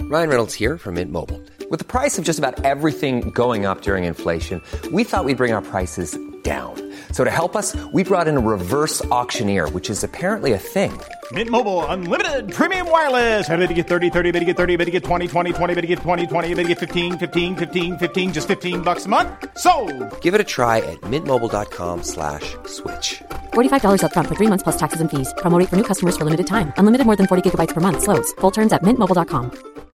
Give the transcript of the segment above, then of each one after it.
Ryan Reynolds here from Mint Mobile. With the price of just about everything going up during inflation, we thought we'd bring our prices down. So to help us, we brought in a reverse auctioneer, which is apparently a thing. Mint Mobile Unlimited Premium Wireless. How to get 30, 30, bit to get 30, bit to get 20, 20, 20, bit to get 20, 20, bit to get 15, 15, 15, 15, just $15 a month? Sold! Give it a try at mintmobile.com/switch. $45 up front for 3 months plus taxes and fees. Promo rate for new customers for limited time. Unlimited more than 40 gigabytes per month. Slows full terms at mintmobile.com.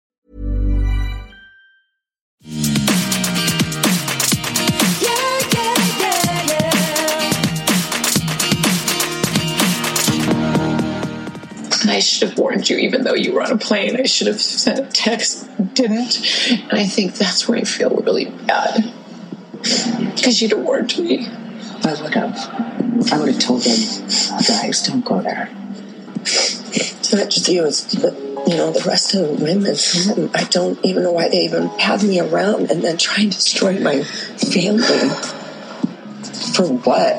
I should have warned you, even though you were on a plane. I should have sent a text, didn't. And I think that's where I feel really bad. Because you'd have warned me. I would have told them, guys, don't go there. It's not just you, it's the rest of the women. I don't even know why they even had me around and then try and destroy my family. For what?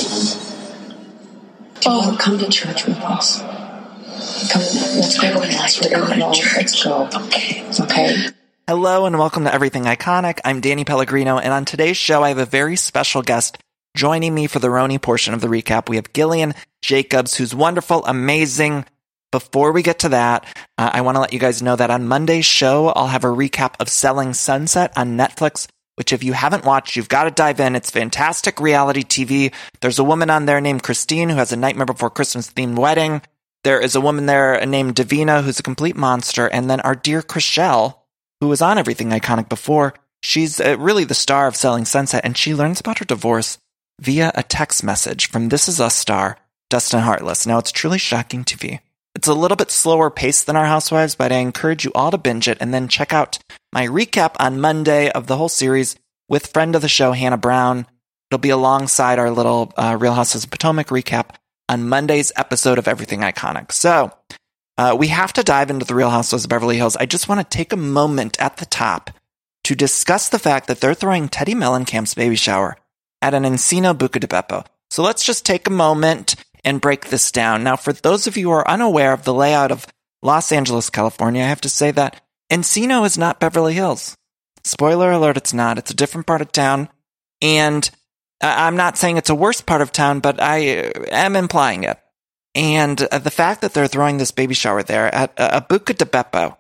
Come to church with us. Come, let's go to Let's go. Okay. Hello and welcome to Everything Iconic. I'm Danny Pellegrino, and on today's show, I have a very special guest joining me for the Roni portion of the recap. We have Gillian Jacobs, who's wonderful, amazing. Before we get to that, I want to let you guys know that on Monday's show, I'll have a recap of Selling Sunset on Netflix, which if you haven't watched, you've got to dive in. It's fantastic reality TV. There's a woman on there named Christine who has a Nightmare Before Christmas themed wedding. There is a woman there named Davina who's a complete monster. And then our dear Chrishell, who was on Everything Iconic before, she's really the star of Selling Sunset, and she learns about her divorce via a text message from This Is Us star Dustin Hartless. Now, it's truly shocking TV. It's a little bit slower paced than Our Housewives, but I encourage you all to binge it and then check out my recap on Monday of the whole series with friend of the show, Hannah Brown. It'll be alongside our little Real Houses of Potomac recap on Monday's episode of Everything Iconic. So, we have to dive into the Real Housewives of Beverly Hills. I just want to take a moment at the top to discuss the fact that they're throwing Teddi Mellencamp's baby shower at an Encino Buca di Beppo. So let's just take a moment and break this down. Now, for those of you who are unaware of the layout of Los Angeles, California, I have to say that Encino is not Beverly Hills. Spoiler alert, it's not. It's a different part of town. And I'm not saying it's a worse part of town, but I am implying it. And the fact that they're throwing this baby shower there at a Buca di Beppo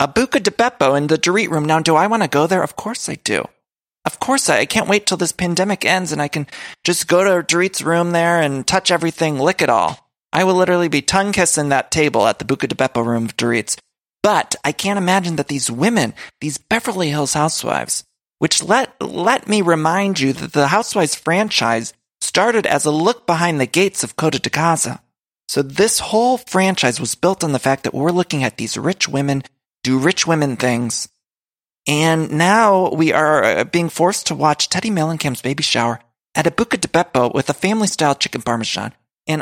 in the Dorit room. Now, do I want to go there? Of course I do. Of course I can't wait till this pandemic ends and I can just go to Dorit's room there and touch everything, lick it all. I will literally be tongue kissing that table at the Buca di Beppo room of Dorit's. But I can't imagine that these women, these Beverly Hills housewives, which let me remind you that the Housewives franchise started as a look behind the gates of Coto de Casa. So this whole franchise was built on the fact that we're looking at these rich women do rich women things. And now we are being forced to watch Teddi Mellencamp's baby shower at a Buca di Beppo with a family-style chicken parmesan. And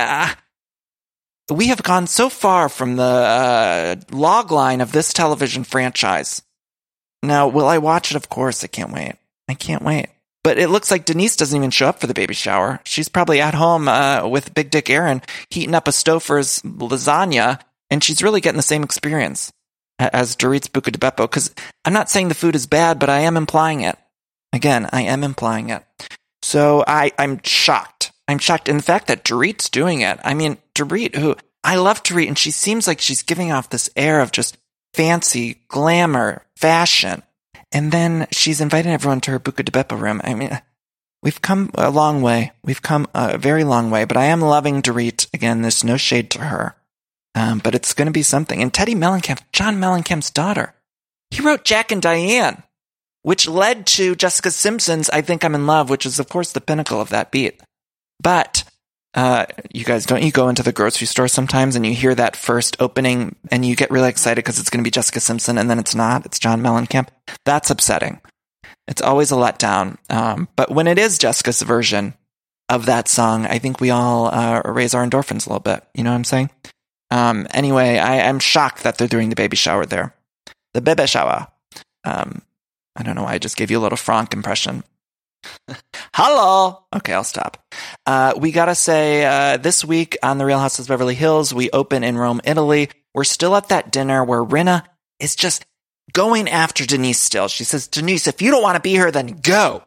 we have gone so far from the log line of this television franchise. Now, will I watch it? Of course, I can't wait. But it looks like Denise doesn't even show up for the baby shower. She's probably at home with Big Dick Aaron heating up a Stouffer's lasagna, and she's really getting the same experience as Dorit's Buca di Beppo, because I'm not saying the food is bad, but I am implying it. Again, I am implying it. So I'm shocked. I'm shocked in the fact that Dorit's doing it. I mean, Dorit, I love Dorit, and she seems like she's giving off this air of just fancy, glamour, fashion. And then she's inviting everyone to her Buca di Beppo room. I mean, we've come a long way. We've come a very long way, but I am loving Dorit. Again, there's no shade to her. But it's going to be something. And Teddi Mellencamp, John Mellencamp's daughter, he wrote Jack and Diane, which led to Jessica Simpson's I Think I'm in Love, which is, of course, the pinnacle of that beat. But, you guys, don't you go into the grocery store sometimes and you hear that first opening and you get really excited because it's going to be Jessica Simpson and then it's not? It's John Mellencamp. That's upsetting. It's always a letdown. But when it is Jessica's version of that song, I think we all raise our endorphins a little bit. You know what I'm saying? Anyway, I'm shocked that they're doing the baby shower there. The baby shower. I don't know why I just gave you a little Franck impression. Hello. Okay, I'll stop. We gotta say, this week on The Real Housewives of Beverly Hills, we open in Rome, Italy. We're still at that dinner where Rinna is just going after Denise still. She says, Denise, if you don't want to be here, then go.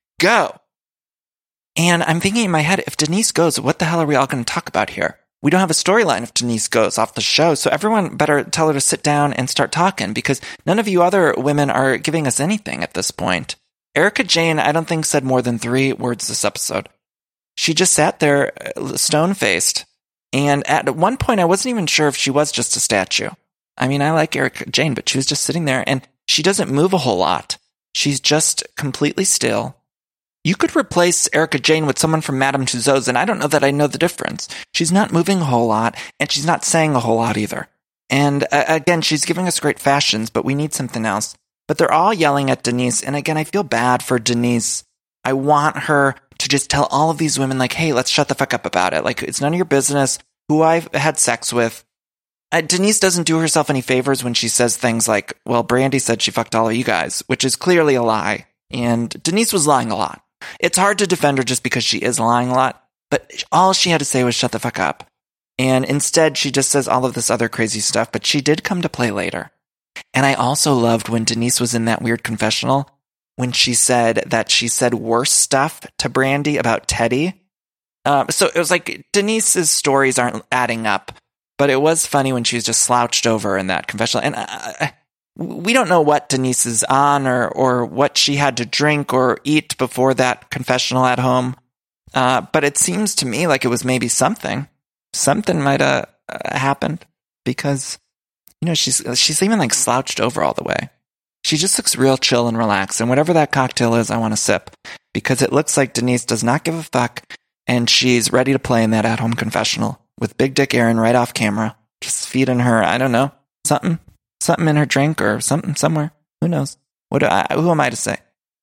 And I'm thinking in my head, if Denise goes, what the hell are we all going to talk about here? We don't have a storyline if Denise goes off the show, so everyone better tell her to sit down and start talking, because none of you other women are giving us anything at this point. Erika Jayne, I don't think, said more than 3 words this episode. She just sat there stone-faced, and at one point I wasn't even sure if she was just a statue. I mean, I like Erika Jayne, but she was just sitting there, and she doesn't move a whole lot. She's just completely still. You could replace Erika Jayne with someone from Madame Tussauds, and I don't know that I know the difference. She's not moving a whole lot, and she's not saying a whole lot either. And again, she's giving us great fashions, but we need something else. But they're all yelling at Denise, and again, I feel bad for Denise. I want her to just tell all of these women, like, hey, let's shut the fuck up about it. Like, it's none of your business who I've had sex with. Denise doesn't do herself any favors when she says things like, well, Brandi said she fucked all of you guys, which is clearly a lie. And Denise was lying a lot. It's hard to defend her just because she is lying a lot, but all she had to say was shut the fuck up. And instead, she just says all of this other crazy stuff, but she did come to play later. And I also loved when Denise was in that weird confessional, when she said that she said worse stuff to Brandi about Teddy. So it was like Denise's stories aren't adding up, but it was funny when she was just slouched over in that confessional. And we don't know what Denise is on or what she had to drink or eat before that confessional at home. But it seems to me like it was maybe something. Something might have happened because, you know, she's even like slouched over all the way. She just looks real chill and relaxed. And whatever that cocktail is, I want to sip because it looks like Denise does not give a fuck. And she's ready to play in that at-home confessional with Big Dick Aaron right off camera, just feeding her, I don't know, something in her drink or something somewhere. Who knows? Who am I to say?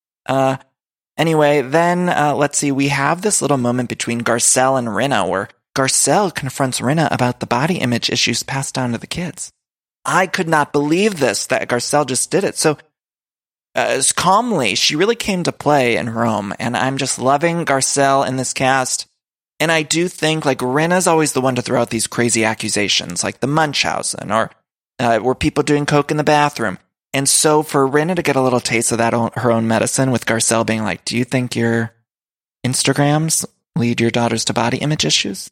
Anyway, then let's see. We have this little moment between Garcelle and Rinna where Garcelle confronts Rinna about the body image issues passed down to the kids. I could not believe this, that Garcelle just did it. So calmly, she really came to play in Rome, and I'm just loving Garcelle in this cast. And I do think, like, Rinna's always the one to throw out these crazy accusations, like the Munchausen, or were people doing coke in the bathroom. And so for Rinna to get a little taste of that her own medicine, with Garcelle being like, do you think your Instagrams lead your daughters to body image issues?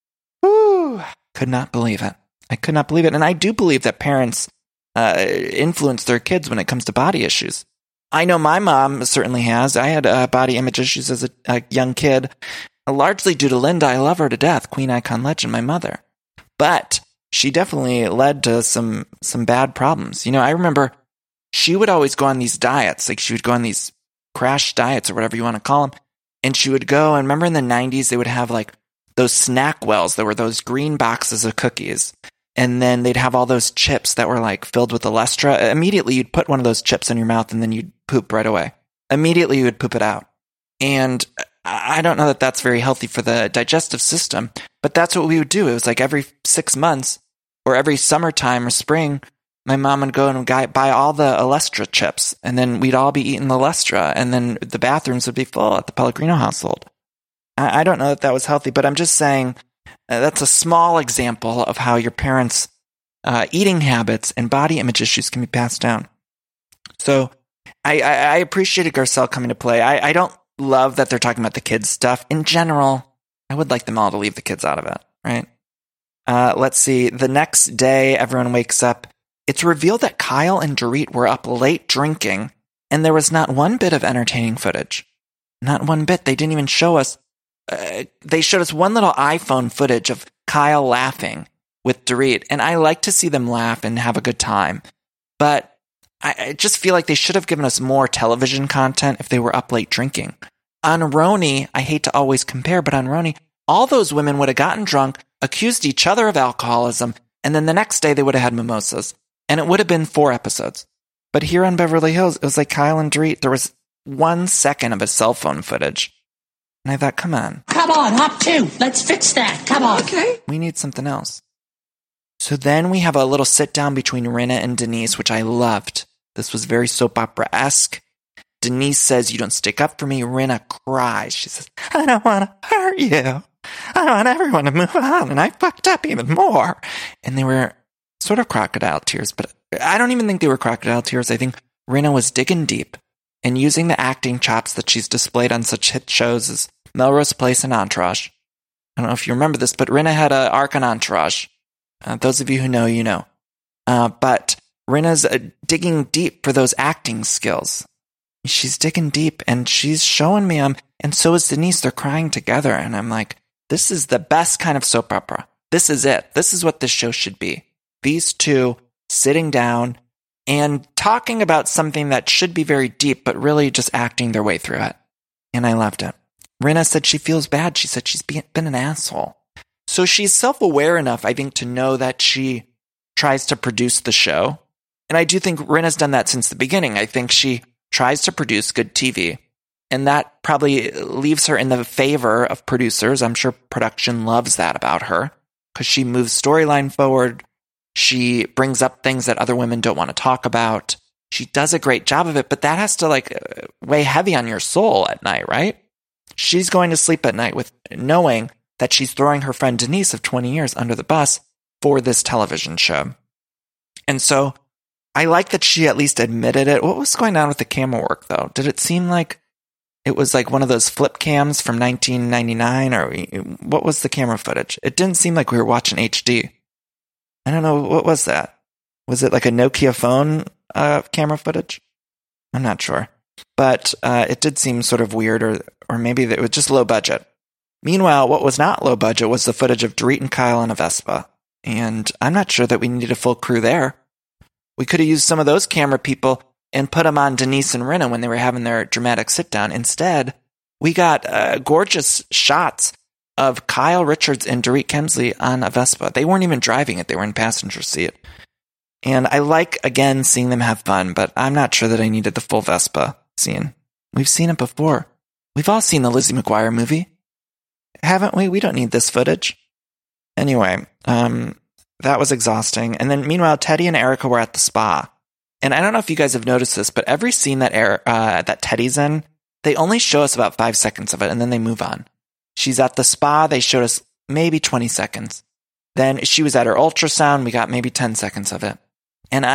Woo! Could not believe it. I could not believe it. And I do believe that parents influence their kids when it comes to body issues. I know my mom certainly has. I had body image issues as a young kid, largely due to Linda. I love her to death, Queen Icon Legend, my mother. But she definitely led to some bad problems. You know, I remember she would always go on these diets. Like, she would go on these crash diets or whatever you want to call them. And she would go, and remember in the 90s, they would have like those snack wells. There were those green boxes of cookies. And then they'd have all those chips that were like filled with Olestra. Immediately, you'd put one of those chips in your mouth and then you'd poop right away. Immediately, you would poop it out. And I don't know that that's very healthy for the digestive system, but that's what we would do. It was like every 6 months or every summertime or spring, my mom would go and buy all the Olestra chips, and then we'd all be eating the Olestra, and then the bathrooms would be full at the Pellegrino household. I don't know that was healthy, but I'm just saying that's a small example of how your parents' eating habits and body image issues can be passed down. So I appreciated Garcelle coming to play. I don't love that they're talking about the kids' stuff. In general, I would like them all to leave the kids out of it, right? Let's see. The next day, everyone wakes up. It's revealed that Kyle and Dorit were up late drinking, and there was not one bit of entertaining footage. Not one bit. They didn't even show us. They showed us one little iPhone footage of Kyle laughing with Dorit, and I like to see them laugh and have a good time. But I just feel like they should have given us more television content if they were up late drinking. On Roni, I hate to always compare, but on Roni, all those women would have gotten drunk, accused each other of alcoholism, and then the next day they would have had mimosas. And it would have been 4 episodes. But here on Beverly Hills, it was like Kyle and Dorit. There was 1 second of his cell phone footage. And I thought, come on. Come on, hop 2. Let's fix that. Come on. Okay. We need something else. So then we have a little sit down between Rinna and Denise, which I loved. This was very soap opera-esque. Denise says, you don't stick up for me. Rinna cries. She says, I don't want to hurt you. I want everyone to move on. And I fucked up even more. And they were sort of crocodile tears, but I don't even think they were crocodile tears. I think Rinna was digging deep and using the acting chops that she's displayed on such hit shows as Melrose Place and Entourage. I don't know if you remember this, but Rinna had an arc on Entourage. Those of you who know, you know. But Rinna's digging deep for those acting skills. She's digging deep, and she's showing me and so is Denise. They're crying together, and I'm like, this is the best kind of soap opera. This is it. This is what this show should be. These two sitting down and talking about something that should be very deep, but really just acting their way through it. And I loved it. Rinna said she feels bad. She said she's been an asshole. So she's self-aware enough, I think, to know that she tries to produce the show. And I do think Rinna's done that since the beginning. I think she tries to produce good TV. And that probably leaves her in the favor of producers. I'm sure production loves that about her because she moves storyline forward. She brings up things that other women don't want to talk about. She does a great job of it, but that has to weigh heavy on your soul at night, right? She's going to sleep at night with knowing that she's throwing her friend Denise of 20 years under the bus for this television show. And so I like that she at least admitted it. What was going on with the camera work, though? Did it seem like it was like one of those flip cams from 1999, or what was the camera footage? It didn't seem like we were watching HD. I don't know. What was that? Was it like a Nokia phone camera footage? I'm not sure. But it did seem sort of weird, or maybe it was just low budget. Meanwhile, what was not low budget was the footage of Dorit and Kyle on a Vespa. And I'm not sure that we needed a full crew there. We could have used some of those camera people and put them on Denise and Rinna when they were having their dramatic sit-down. Instead, we got gorgeous shots of Kyle Richards and Dorit Kemsley on a Vespa. They weren't even driving it. They were in passenger seat. And I like, again, seeing them have fun, but I'm not sure that I needed the full Vespa scene. We've seen it before. We've all seen the Lizzie McGuire movie. Haven't we? We don't need this footage. Anyway, that was exhausting. And then meanwhile, Teddy and Erica were at the spa. And I don't know if you guys have noticed this, but every scene that Teddy's in, they only show us about 5 seconds of it, and then they move on. She's at the spa. They showed us maybe 20 seconds. Then she was at her ultrasound. We got maybe 10 seconds of it. And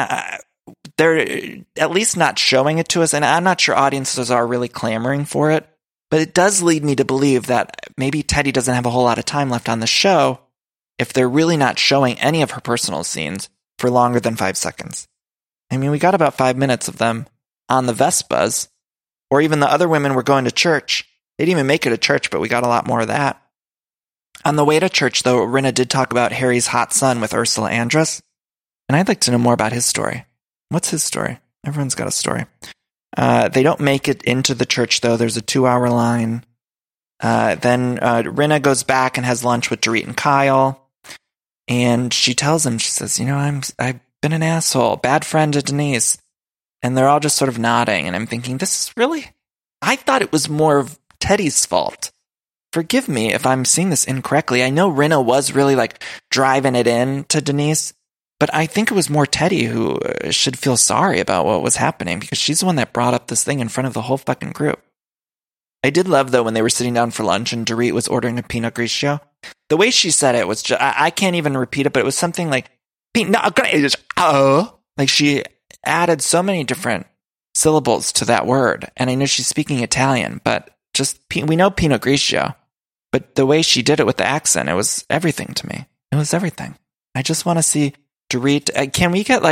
they're at least not showing it to us. And I'm not sure audiences are really clamoring for it. But it does lead me to believe that maybe Teddy doesn't have a whole lot of time left on the show if they're really not showing any of her personal scenes for longer than 5 seconds. I mean, we got about 5 minutes of them on the Vespas, or even the other women were going to church. They didn't even make it to church, but we got a lot more of that. On the way to church, though, Rinna did talk about Harry's hot son with Ursula Andress, and I'd like to know more about his story. What's his story? Everyone's got a story. They don't make it into the church, though. There's a 2-hour line. Then Rinna goes back and has lunch with Dorit and Kyle, and she tells him, she says, I've been an asshole, bad friend to Denise. And they're all just sort of nodding, and I'm thinking, this is really... I thought it was more of Teddy's fault. Forgive me if I'm seeing this incorrectly. I know Rinna was really driving it in to Denise, but I think it was more Teddy who should feel sorry about what was happening, because she's the one that brought up this thing in front of the whole fucking group. I did love, though, when they were sitting down for lunch and Dorit was ordering a Pinot Grigio. The way she said it was just, I can't even repeat it, but it was something like, Pinot Grigio. Like she added so many different syllables to that word. And I know she's speaking Italian, but we know Pinot Grigio. But the way she did it with the accent, it was everything to me. It was everything. I just want to see Dorit. Can we get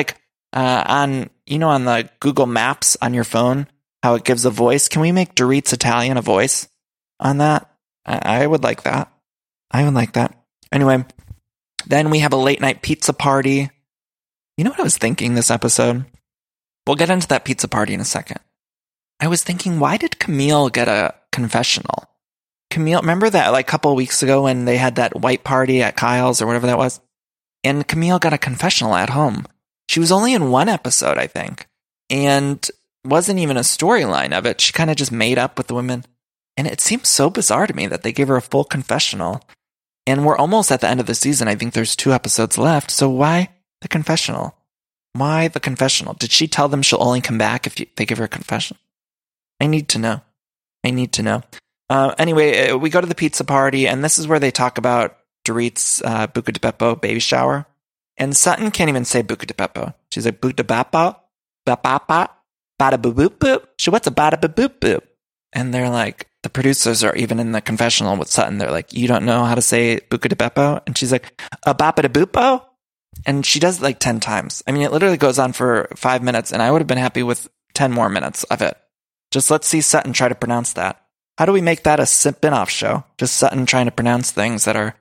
on the Google Maps on your phone, how it gives a voice? Can we make Dorit's Italian a voice on that? I would like that. I would like that. Anyway, then we have a late night pizza party. You know what I was thinking this episode? We'll get into that pizza party in a second. I was thinking, why did Camille get a confessional? Camille, remember that a couple of weeks ago when they had that white party at Kyle's or whatever that was? And Camille got a confessional at home. She was only in one episode, I think, and wasn't even a storyline of it. She kind of just made up with the women. And it seems so bizarre to me that they gave her a full confessional. And we're almost at the end of the season. I think there's 2 episodes left. So why the confessional? Why the confessional? Did she tell them she'll only come back if they give her a confession? I need to know. Anyway, we go to the pizza party, and this is where they talk about Dorit's Buca di Beppo baby shower. And Sutton can't even say buca de beppo. She's like, buca de beppo, bapapa, bada boop boop boop. She what's a bada boop boop boop? And they're like, the producers are even in the confessional with Sutton. They're like, you don't know how to say buca de beppo? And she's like, a bapa de boopo? And she does it like 10 times. I mean, it literally goes on for 5 minutes, and I would have been happy with 10 more minutes of it. Just let's see Sutton try to pronounce that. How do we make that a spin-off show? Just Sutton trying to pronounce things that are,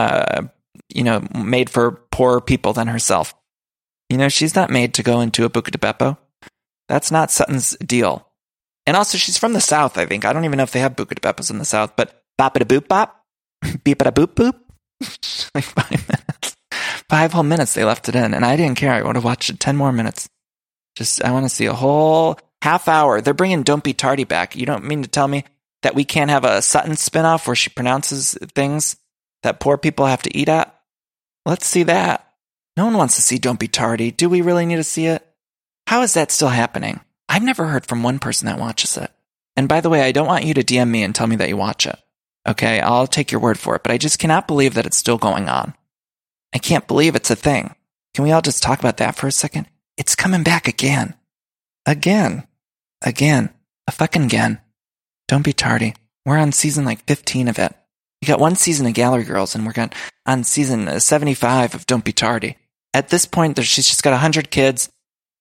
made for poorer people than herself. She's not made to go into a buca de beppo. That's not Sutton's deal. And also, she's from the South, I think. I don't even know if they have buca de beppos in the South, but bapa da boop bop, beepa da boop boop. Like 5 minutes. 5 whole minutes they left it in, and I didn't care. I would have watched it 10 more minutes. I want to see a whole half hour. They're bringing Don't Be Tardy back. You don't mean to tell me that we can't have a Sutton spinoff where she pronounces things that poor people have to eat at? Let's see that. No one wants to see Don't Be Tardy. Do we really need to see it? How is that still happening? I've never heard from one person that watches it. And by the way, I don't want you to DM me and tell me that you watch it. Okay, I'll take your word for it, but I just cannot believe that it's still going on. I can't believe it's a thing. Can we all just talk about that for a second? It's coming back again. Again. A fucking again. Don't Be Tardy. We're on season 15 of it. We got 1 season of Gallery Girls, and we're on season 75 of Don't Be Tardy. At this point, she's just got 100 kids.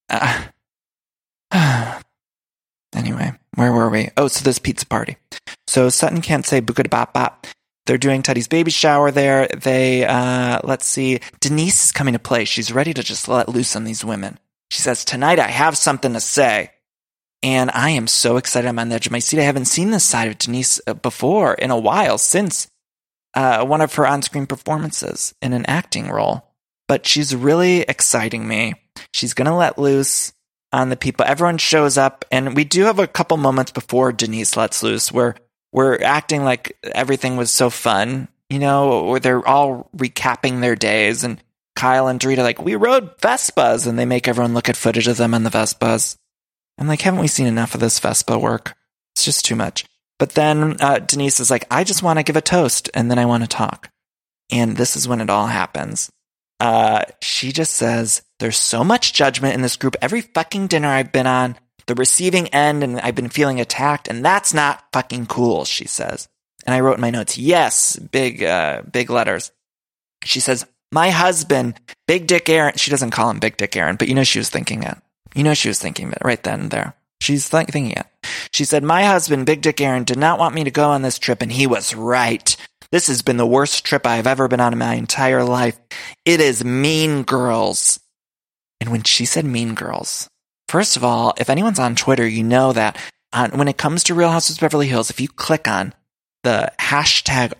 Anyway, where were we? Oh, so this pizza party. So Sutton can't say buca de bop bop. They're doing Teddy's baby shower there. They, let's see. Denise is coming to play. She's ready to just let loose on these women. She says, tonight I have something to say. And I am so excited. I'm on the edge of my seat. I haven't seen this side of Denise before in a while, since one of her on-screen performances in an acting role. But she's really exciting me. She's going to let loose on the people. Everyone shows up, and we do have a couple moments before Denise lets loose where we're acting like everything was so fun, where they're all recapping their days, and Kyle and Dorit are like, we rode Vespas, and they make everyone look at footage of them on the Vespas. I'm like, haven't we seen enough of this Vespa work? It's just too much. But then Denise is like, I just want to give a toast, and then I want to talk. And this is when it all happens. She just says, there's so much judgment in this group. Every fucking dinner I've been on, the receiving end, and I've been feeling attacked, and that's not fucking cool, she says. And I wrote in my notes, yes, big letters. She says, my husband, Big Dick Aaron, she doesn't call him Big Dick Aaron, but she was thinking it. She was thinking it right then and there. She's thinking it. She said, my husband, Big Dick Aaron, did not want me to go on this trip, and he was right. This has been the worst trip I've ever been on in my entire life. It is Mean Girls. And when she said Mean Girls, first of all, if anyone's on Twitter, you know that when it comes to Real Housewives of Beverly Hills, if you click on the hashtag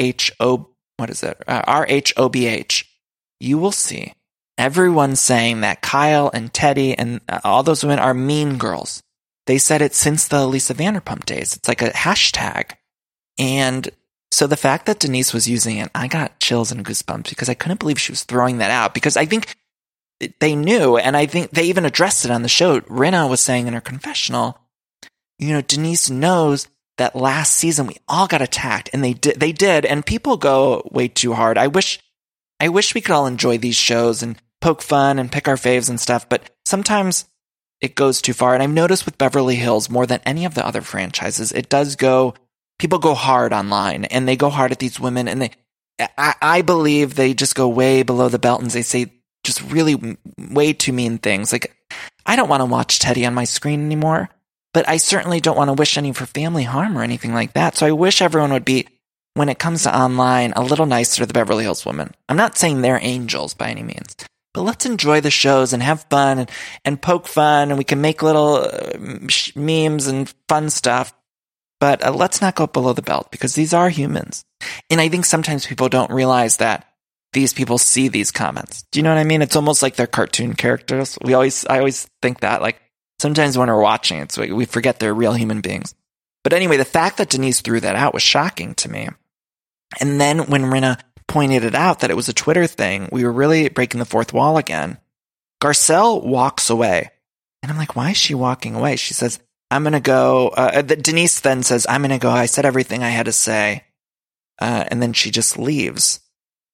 RHOBH, you will see everyone saying that Kyle and Teddy and all those women are mean girls. They said it since the Lisa Vanderpump days. It's like a hashtag. And so the fact that Denise was using it, I got chills and goosebumps because I couldn't believe she was throwing that out, because I think they knew, and I think they even addressed it on the show. Rinna was saying in her confessional, Denise knows that last season we all got attacked, and they did, and people go way too hard. I wish we could all enjoy these shows and poke fun and pick our faves and stuff, but sometimes it goes too far. And I've noticed with Beverly Hills more than any of the other franchises, people go hard online, and they go hard at these women, and I believe they just go way below the belt, and they say just really way too mean things. Like, I don't want to watch Teddy on my screen anymore, but I certainly don't want to wish any of her family harm or anything like that. So I wish everyone would be, when it comes to online, a little nicer to the Beverly Hills women. I'm not saying they're angels by any means, but let's enjoy the shows and have fun and poke fun, and we can make little memes and fun stuff. But let's not go below the belt, because these are humans. And I think sometimes people don't realize that these people see these comments. Do you know what I mean? It's almost like they're cartoon characters. I always think that, like, sometimes when we're watching, it's like we forget they're real human beings. But anyway, the fact that Denise threw that out was shocking to me. And then when Rinna pointed it out that it was a Twitter thing, we were really breaking the fourth wall again. Garcelle walks away. And I'm like, why is she walking away? She says, I'm going to go. Denise then says, I'm going to go. I said everything I had to say. And then she just leaves.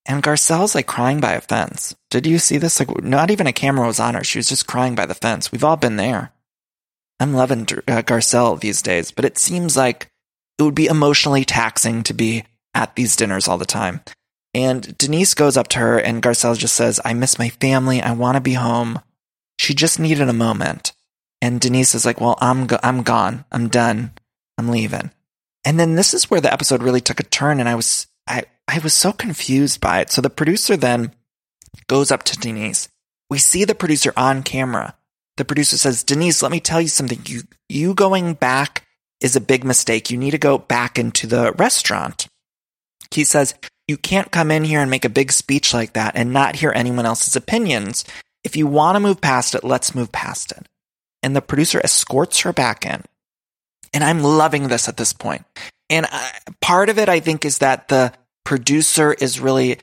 And Garcelle's like crying by a fence. Did you see this? Like, not even a camera was on her. She was just crying by the fence. We've all been there. I'm loving Garcelle these days, but it seems like it would be emotionally taxing to be at these dinners all the time. And Denise goes up to her and Garcelle just says, I miss my family. I want to be home. She just needed a moment. And Denise is like, well, I'm gone. I'm done. I'm leaving. And then this is where the episode really took a turn, and I was so confused by it. So the producer then goes up to Denise. We see the producer on camera. The producer says, Denise, let me tell you something. You going back is a big mistake. You need to go back into the restaurant. He says, you can't come in here and make a big speech like that and not hear anyone else's opinions. If you want to move past it, let's move past it. And the producer escorts her back in. And I'm loving this at this point. And part of it, I think, is that the producer is really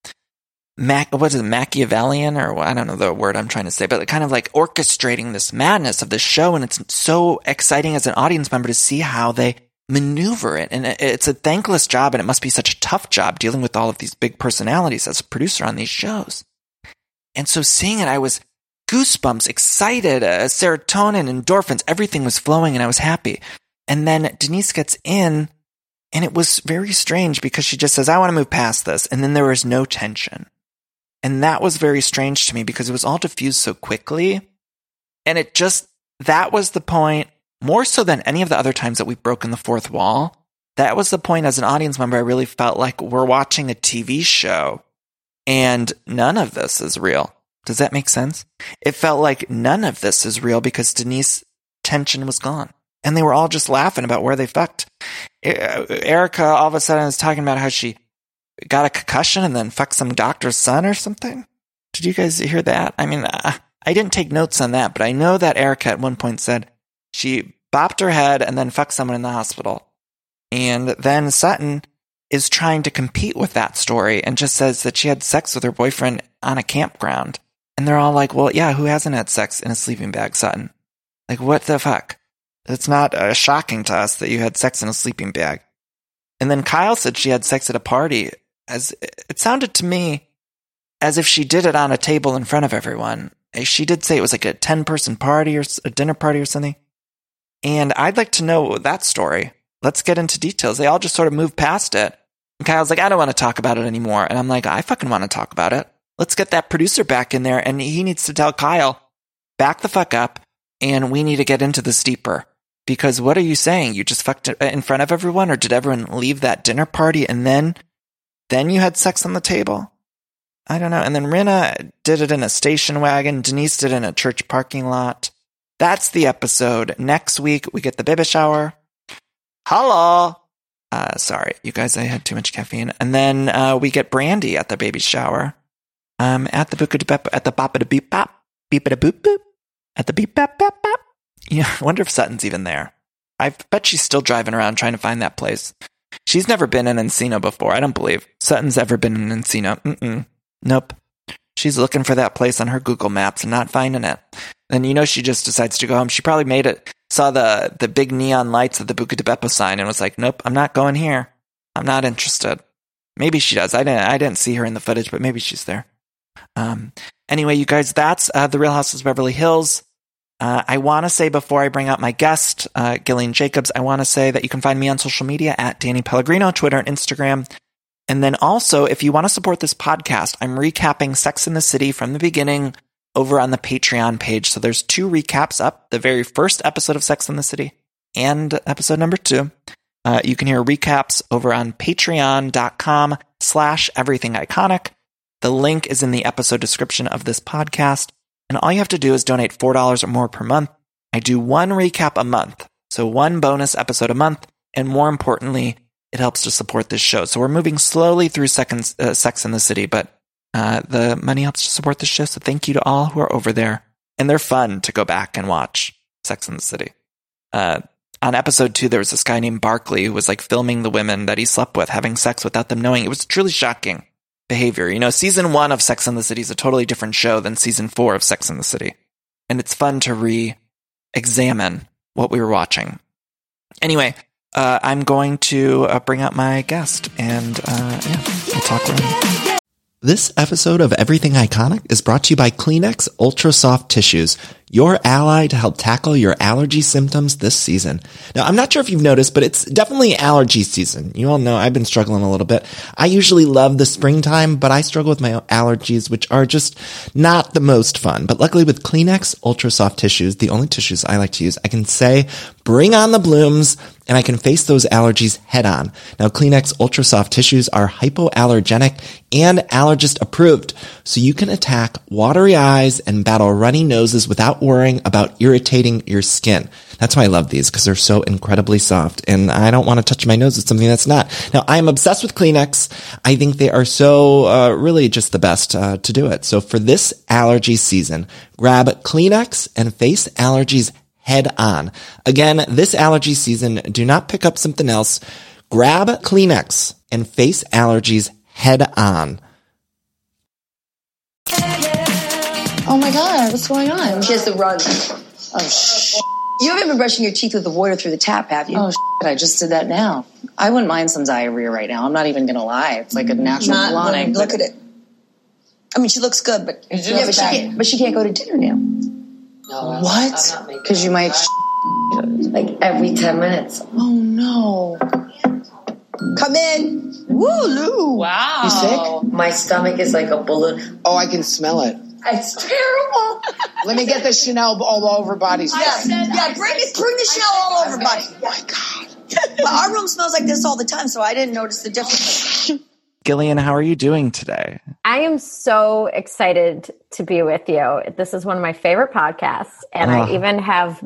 Machiavellian, or I don't know the word I'm trying to say, but kind of like orchestrating this madness of this show. And it's so exciting as an audience member to see how they maneuver it. And it's a thankless job, and it must be such a tough job dealing with all of these big personalities as a producer on these shows. And so seeing it, I was goosebumps, excited, serotonin, endorphins, everything was flowing, and I was happy. And then Denise gets in, and it was very strange because she just says, I want to move past this. And then there was no tension. And that was very strange to me because it was all diffused so quickly. And that was the point, more so than any of the other times that we've broken the fourth wall. That was the point as an audience member. I really felt like we're watching a TV show and none of this is real. Does that make sense? It felt like none of this is real because Denise's tension was gone. And they were all just laughing about where they fucked. Erica all of a sudden is talking about how she got a concussion and then fucked some doctor's son or something. Did you guys hear that? I mean, I didn't take notes on that, but I know that Erica at one point said she bopped her head and then fucked someone in the hospital. And then Sutton is trying to compete with that story and just says that she had sex with her boyfriend on a campground. And they're all like, well, yeah, who hasn't had sex in a sleeping bag, Sutton? Like, what the fuck? It's not shocking to us that you had sex in a sleeping bag. And then Kyle said she had sex at a party. As it sounded to me as if she did it on a table in front of everyone. She did say it was like a 10-person party or a dinner party or something. And I'd like to know that story. Let's get into details. They all just sort of moved past it. And Kyle's like, I don't want to talk about it anymore. And I'm like, I fucking want to talk about it. Let's get that producer back in there. And he needs to tell Kyle, back the fuck up. And we need to get into this deeper. Because what are you saying? You just fucked in front of everyone? Or did everyone leave that dinner party and then you had sex on the table? I don't know. And then Rinna did it in a station wagon. Denise did it in a church parking lot. That's the episode. Next week, we get the baby shower. Hello. Sorry, you guys, I had too much caffeine. And then we get Brandy at the baby shower. At the boop at the bop at a beep bop, beep at a boop boop, at the beep bop bop bop. Yeah, I wonder if Sutton's even there. I bet she's still driving around trying to find that place. She's never been in Encino before. I don't believe Sutton's ever been in Encino. Nope. She's looking for that place on her Google Maps and not finding it. Then she just decides to go home. She probably saw the big neon lights of the Buca di Beppo sign and was like, nope, I'm not going here. I'm not interested. Maybe she does. I didn't see her in the footage, but maybe she's there. Anyway, you guys, that's The Real Housewives of Beverly Hills. I want to say before I bring out my guest, Gillian Jacobs, I want to say that you can find me on social media at Danny Pellegrino, Twitter and Instagram. And then also, if you want to support this podcast, I'm recapping Sex and the City from the beginning over on the Patreon page. So there's 2 recaps up, the very first episode of Sex and the City and episode number 2. You can hear recaps over on patreon.com/everythingiconic. The link is in the episode description of this podcast. And all you have to do is donate $4 or more per month. I do 1 recap a month. So 1 bonus episode a month. And more importantly, it helps to support this show. So we're moving slowly through Sex and the City, but the money helps to support this show. So thank you to all who are over there. And they're fun to go back and watch Sex and the City. On episode 2, there was this guy named Barkley who was like filming the women that he slept with, having sex without them knowing. It was truly shocking behavior. Season 1 of Sex and the City is a totally different show than season 4 of Sex and the City. And it's fun to re-examine what we were watching. Anyway, I'm going to bring out my guest and we'll talk around. This episode of Everything Iconic is brought to you by Kleenex Ultra Soft Tissues, your ally to help tackle your allergy symptoms this season. Now, I'm not sure if you've noticed, but it's definitely allergy season. You all know I've been struggling a little bit. I usually love the springtime, but I struggle with my allergies, which are just not the most fun. But luckily with Kleenex Ultra Soft Tissues, the only tissues I like to use, I can say, bring on the blooms, and I can face those allergies head on. Now, Kleenex Ultra Soft Tissues are hypoallergenic and allergist approved, so you can attack watery eyes and battle runny noses without worrying about irritating your skin. That's why I love these, because they're so incredibly soft, and I don't want to touch my nose with something that's not. Now, I am obsessed with Kleenex. I think they are so really just the best to do it. So for this allergy season, grab Kleenex and face allergies head on. Again, this allergy season, do not pick up something else. Grab Kleenex and face allergies head on. Oh my God, what's going on? She has to run. Oh, You haven't been brushing your teeth with the water through the tap, have you? Oh, I just did that now. I wouldn't mind some diarrhea right now. I'm not even going to lie. It's like a natural colonic. Look at it. I mean, she looks good, but she can't go to dinner now. No, what? Because you might like every 10 minutes. Oh no. Come in. Woo, Lou. Wow. You sick? My stomach is like a balloon. Oh, I can smell it. It's terrible. Let me get the Chanel all over body. Yeah, bring the Chanel all over, buddy. Oh my God. But our room smells like this all the time, so I didn't notice the difference. Gillian, how are you doing today? I am so excited to be with you. This is one of my favorite podcasts, and I even have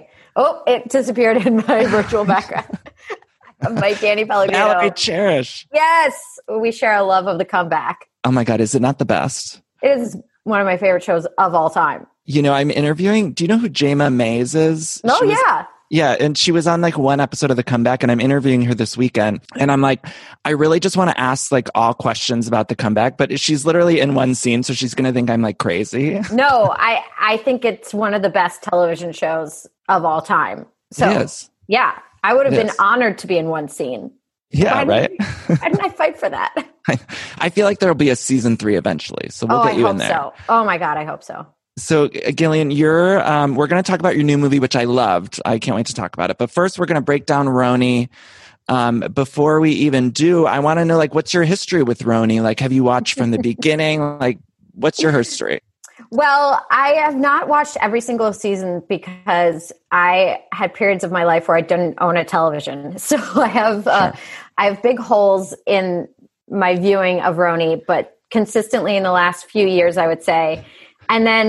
it disappeared in my virtual background. My Danny Pellegrino. Valerie Cherish. Yes, we share a love of The Comeback. Oh my God, is it not the best? It is one of my favorite shows of all time. You know, I'm interviewing, do you know who Jayma Mays is? Oh, yeah. Yeah, and she was on like one episode of The Comeback, and I'm interviewing her this weekend. And I'm like, I really just want to ask like all questions about The Comeback, but she's literally in one scene, so she's going to think I'm like crazy. No, I think it's one of the best television shows of all time. So, yes. Yeah, I would have been honored to be in one scene. Yeah, right? Why didn't I fight for that? I feel like there'll be a season 3 eventually, so we'll get you in there. So. Oh my God, I hope so. So, Gillian, we're going to talk about your new movie, which I loved. I can't wait to talk about it. But first, we're going to break down Roni. Before we even do, I want to know, like, what's your history with Roni? Like, have you watched from the beginning? Like, what's your history? Well, I have not watched every single season because I had periods of my life where I didn't own a television. So I have big holes in my viewing of Roni, but consistently in the last few years, I would say. And then,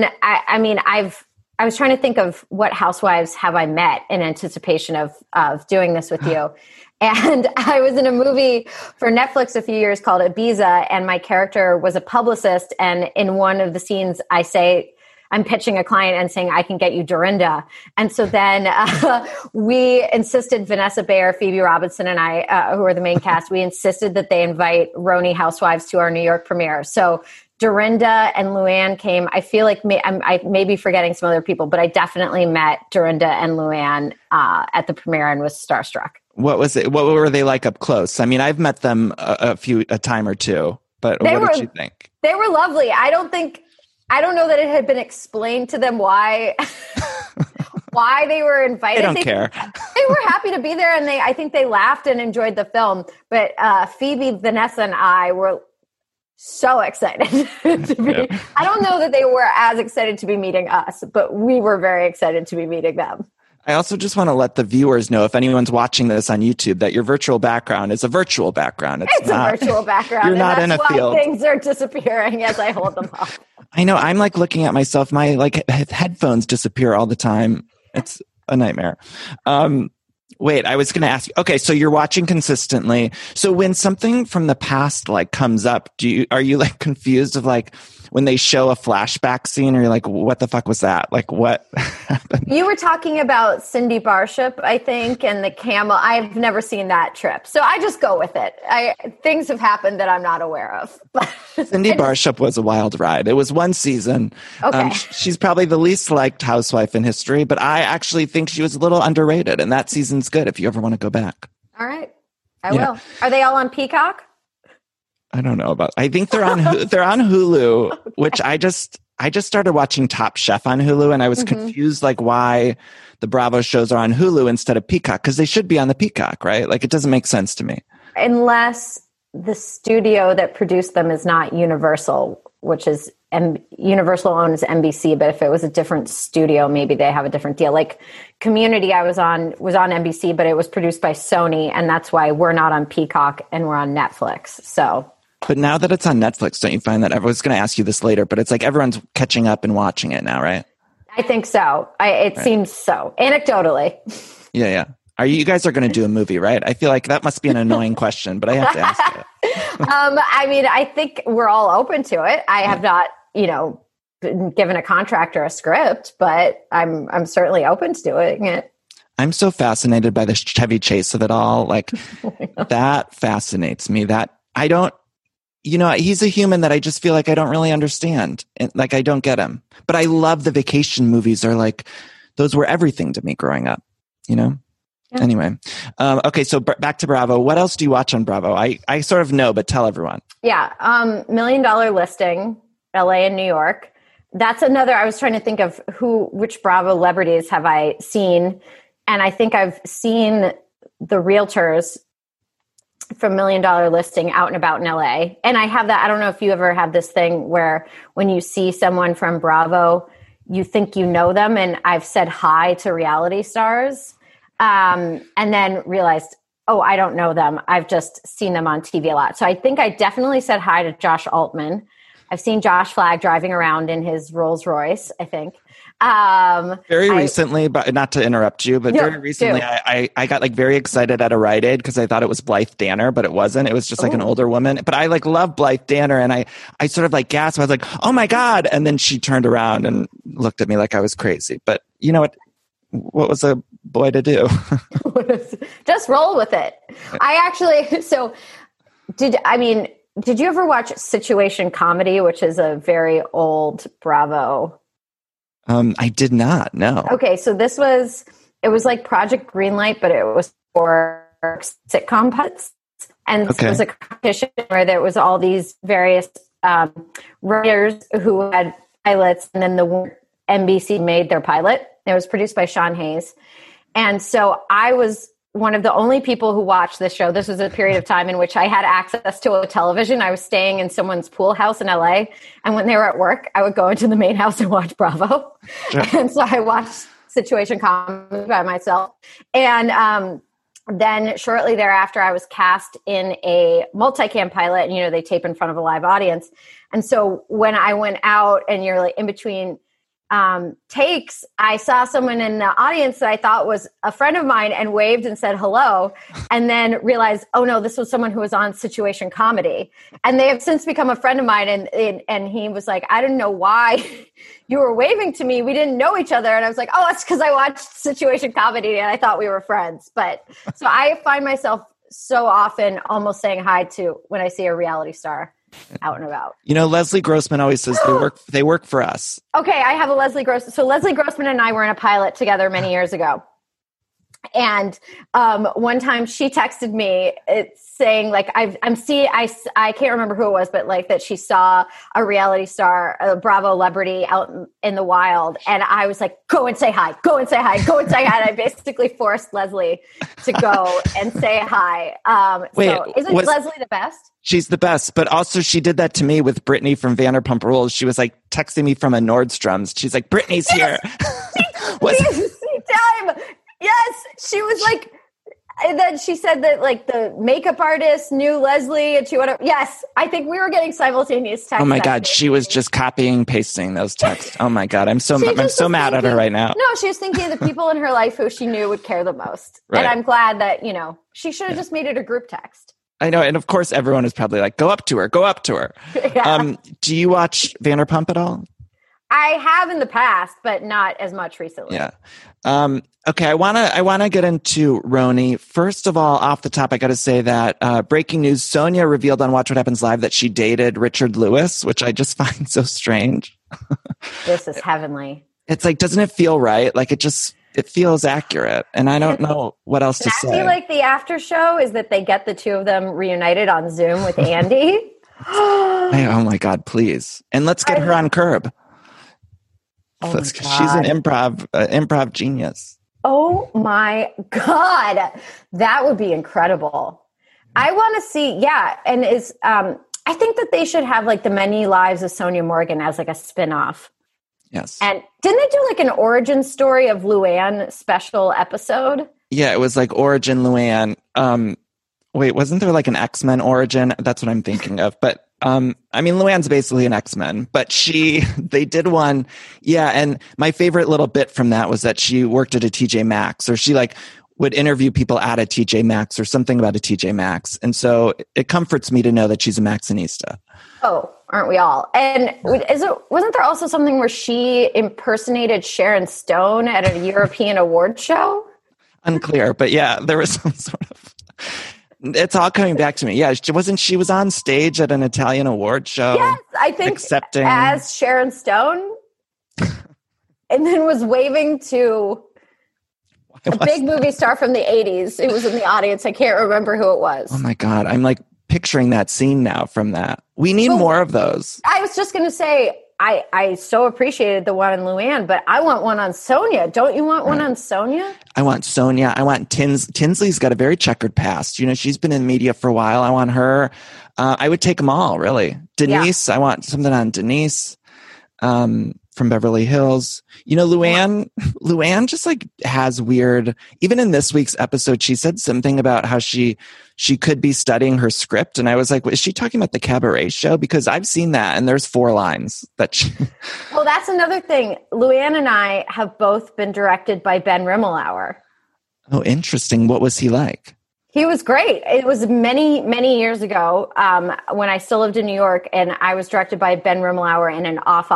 I was trying to think of what housewives have I met in anticipation of doing this with you. And I was in a movie for Netflix a few years called Ibiza, and my character was a publicist. And in one of the scenes, I say, I'm pitching a client and saying, I can get you Dorinda. And so then we insisted, Vanessa Bayer, Phoebe Robinson, and I, who are the main cast, we insisted that they invite Roni housewives to our New York premiere. So Dorinda and Luann came. I feel like I may be forgetting some other people, but I definitely met Dorinda and Luann at the premiere and was starstruck. What was it? What were they like up close? I mean, I've met them a time or two, but what did you think? They were lovely. I don't know that it had been explained to them why they were invited. They don't care. They were happy to be there, and I think they laughed and enjoyed the film. But Phoebe, Vanessa, and I were so excited to be. Yeah. I don't know that they were as excited to be meeting us, but we were very excited to be meeting them. I also just want to let the viewers know, if anyone's watching this on YouTube, that your virtual background is a virtual background. It's not a virtual background. You're not in a field. Things are disappearing as I hold them up. I know. I'm like looking at myself. My like headphones disappear all the time. It's a nightmare. Wait, I was going to ask you. Okay, so you're watching consistently. So when something from the past like comes up, are you like confused of like when they show a flashback scene, or you're like, what the fuck was that? Like, what happened? You were talking about Cindy Barshop, I think, and the camel. I've never seen that trip, so I just go with it. Things have happened that I'm not aware of. Cindy Barshop was a wild ride. It was one season. Okay. She's probably the least liked housewife in history, but I actually think she was a little underrated, and that season's good if you ever want to go back. All right. I will. Are they all on Peacock? I don't know about. I think they're on Hulu, which I just started watching Top Chef on Hulu, and I was confused like why the Bravo shows are on Hulu instead of Peacock, because they should be on the Peacock, right? Like it doesn't make sense to me. Unless the studio that produced them is not Universal, which is Universal owns NBC, but if it was a different studio, maybe they have a different deal. Like Community was on NBC, but it was produced by Sony, and that's why we're not on Peacock and we're on Netflix. So, but now that it's on Netflix, don't you find that I was going to ask you this later, but it's like everyone's catching up and watching it now, right? I think so. It seems so, anecdotally. Yeah. You guys are going to do a movie, right? I feel like that must be an annoying question, but I have to ask it. I mean, I think we're all open to it. I have not, been given a contract or a script, but I'm certainly open to doing it. I'm so fascinated by the Chevy Chase of it all. Like that fascinates me. That I don't, he's a human that I just feel like I don't really understand. Like I don't get him. But I love the vacation movies. Are like those were everything to me growing up. Yeah. Anyway, okay. So back to Bravo. What else do you watch on Bravo? I sort of know, but tell everyone. Yeah, $1 Million Listing, LA and New York. That's another. I was trying to think of which Bravo celebrities have I seen, and I think I've seen the realtors from $1 Million Listing out and about in LA. And I have that. I don't know if you ever have this thing where when you see someone from Bravo, you think you know them, and I've said hi to reality stars. And then realized, I don't know them. I've just seen them on TV a lot. So I think I definitely said hi to Josh Altman. I've seen Josh Flagg driving around in his Rolls Royce, I think. Very recently, but not to interrupt you, but very recently I got like very excited at a Rite Aid because I thought it was Blythe Danner, but it wasn't. It was just like an older woman. But I like love Blythe Danner, and I sort of like gasped. I was like, oh my God. And then she turned around and looked at me like I was crazy. But you know what was a boy to do? Just roll with it. Did you ever watch Situation Comedy, which is a very old Bravo? I did not, no. Okay, so it was like Project Greenlight, but it was for sitcom puts. And It was a competition where there was all these various writers who had pilots, and then the NBC made their pilot. It was produced by Sean Hayes. And so I was one of the only people who watched this show. This was a period of time in which I had access to a television. I was staying in someone's pool house in LA. And when they were at work, I would go into the main house and watch Bravo. Sure. And so I watched Situation Comedy by myself. And then shortly thereafter, I was cast in a multicam pilot. And, they tape in front of a live audience. And so when I went out and you're like in between takes, I saw someone in the audience that I thought was a friend of mine and waved and said hello, and then realized, oh no, this was someone who was on Situation Comedy. And they have since become a friend of mine, and he was like, I didn't know why you were waving to me. We didn't know each other. And I was like, oh, it's because I watched Situation Comedy and I thought we were friends. But so I find myself so often almost saying hi to when I see a reality star out and about. Leslie Grossman always says they work for us. Okay, I have a Leslie Grossman. So Leslie Grossman and I were in a pilot together many years ago. And one time she texted me saying like, I can't remember who it was, but like that she saw a reality star, a Bravo celebrity out in the wild. And I was like, go and say hi, go and say hi, go and say hi. And I basically forced Leslie to go and say hi. So isn't Leslie the best? She's the best, but also she did that to me with Brittany from Vanderpump Rules. She was like texting me from a Nordstrom's. She's like, Brittany's here. Time. Yes, she was like, and then she said that like the makeup artist knew Leslie, and she went up. Yes, I think we were getting simultaneous texts. Oh my God, she was just copying and pasting those texts. Oh my God, I'm so mad at her right now. No, she was thinking of the people in her life who she knew would care the most, right. And I'm glad that she should have just made it a group text. I know, and of course, everyone is probably like, "Go up to her, go up to her." Yeah. Do you watch Vanderpump at all? I have in the past, but not as much recently. Yeah. Okay, I wanna get into RHONY. First of all, off the top, I got to say that breaking news: Sonia revealed on Watch What Happens Live that she dated Richard Lewis, which I just find so strange. This is heavenly. It's like, doesn't it feel right? Like it feels accurate, and I don't know what else to say. I feel like the after show is that they get the two of them reunited on Zoom with Andy. Oh my God, please. And let's get her on Curb. She's an improv genius. Oh my God. That would be incredible. I want to see, and I think that they should have like the Many Lives of Sonia Morgan as like a spinoff. Yes. And didn't they do like an origin story of Luann special episode? Yeah, it was like Origin Luann. Wait, wasn't there like an X-Men origin? That's what I'm thinking of. But I mean, Luann's basically an X-Men, but they did one. Yeah. And my favorite little bit from that was that she worked at a TJ Maxx, or she like would interview people at a TJ Maxx or something about a TJ Maxx. And so it comforts me to know that she's a Maxxinista. Oh, aren't we all? And wasn't there also something where she impersonated Sharon Stone at a European award show? Unclear, but yeah, there was some sort of... It's all coming back to me. Yeah, she was on stage at an Italian award show. Yes, I think as Sharon Stone, and then was waving to a big movie star from the 80s. It was in the audience. I can't remember who it was. Oh my God, I'm like picturing that scene now from that. We need more of those. I was just going to say, I so appreciated the one on Luann, but I want one on Sonia. Don't you want one on Sonia? I want Sonia. I want Tinsley's got a very checkered past. You know, she's been in media for a while. I want her. I would take them all, really. Denise, I want something on Denise from Beverly Hills. You know, Luann just like has weird, even in this week's episode, she said something about how she could be studying her script. And I was like, is she talking about the Cabaret show? Because I've seen that and there's 4 lines that she... Well, that's another thing. Luann and I have both been directed by Ben Rimmelauer. Oh, interesting. What was he like? He was great. It was many, many years ago when I still lived in New York, and I was directed by Ben Rimmelauer in an off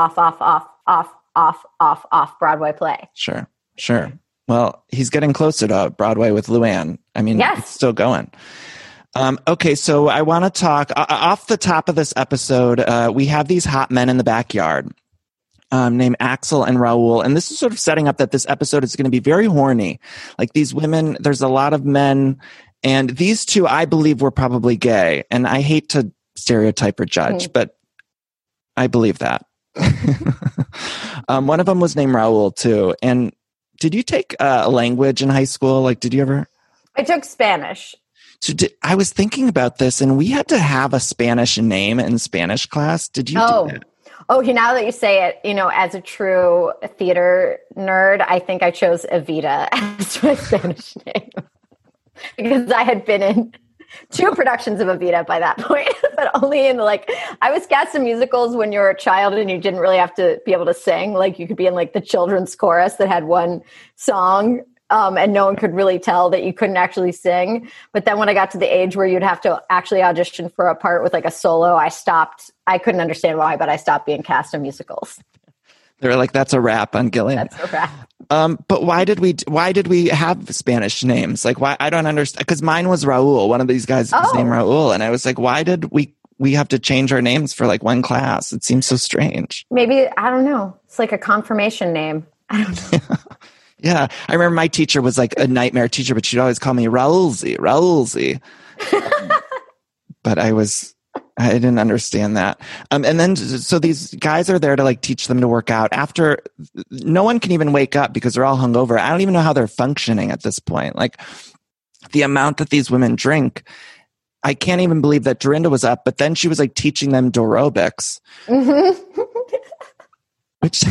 Broadway play. Sure. Well, he's getting closer to Broadway with Luann. I mean, It's still going. Okay, so I want to talk off the top of this episode. We have these hot men in the backyard named Axel and Raul. And this is sort of setting up that this episode is going to be very horny. Like these women, there's a lot of men. And these two, I believe, were probably gay. And I hate to stereotype or judge, but I believe that. One of them was named Raul, too. And did you take a language in high school? Like, did you ever? I took Spanish. So I was thinking about this, and we had to have a Spanish name in Spanish class. Did you do that? Oh, now that you say it, you know, as a true theater nerd, I think I chose Evita as my Spanish name. Because I had been in 2 productions of Evita by that point, but only in I was cast in musicals when you were a child and you didn't really have to be able to sing. Like you could be in like the children's chorus that had one song and no one could really tell that you couldn't actually sing. But then when I got to the age where you'd have to actually audition for a part with like a solo, I stopped. I couldn't understand why, but I stopped being cast in musicals. They were like, that's a wrap on Gillian. That's a wrap. But why did we have Spanish names? Like, why? I don't understand. Because mine was Raul. One of these guys was named Raul. And I was like, why did we have to change our names for like one class? It seems so strange. Maybe, I don't know. It's like a confirmation name. I don't know. Yeah. I remember my teacher was like a nightmare teacher, but she'd always call me Raulzy. But I didn't understand that. And then, so these guys are there to like teach them to work out after no one can even wake up because they're all hungover. I don't even know how they're functioning at this point. Like the amount that these women drink, I can't even believe that Dorinda was up, but then she was like teaching them aerobics. Mm-hmm. Which,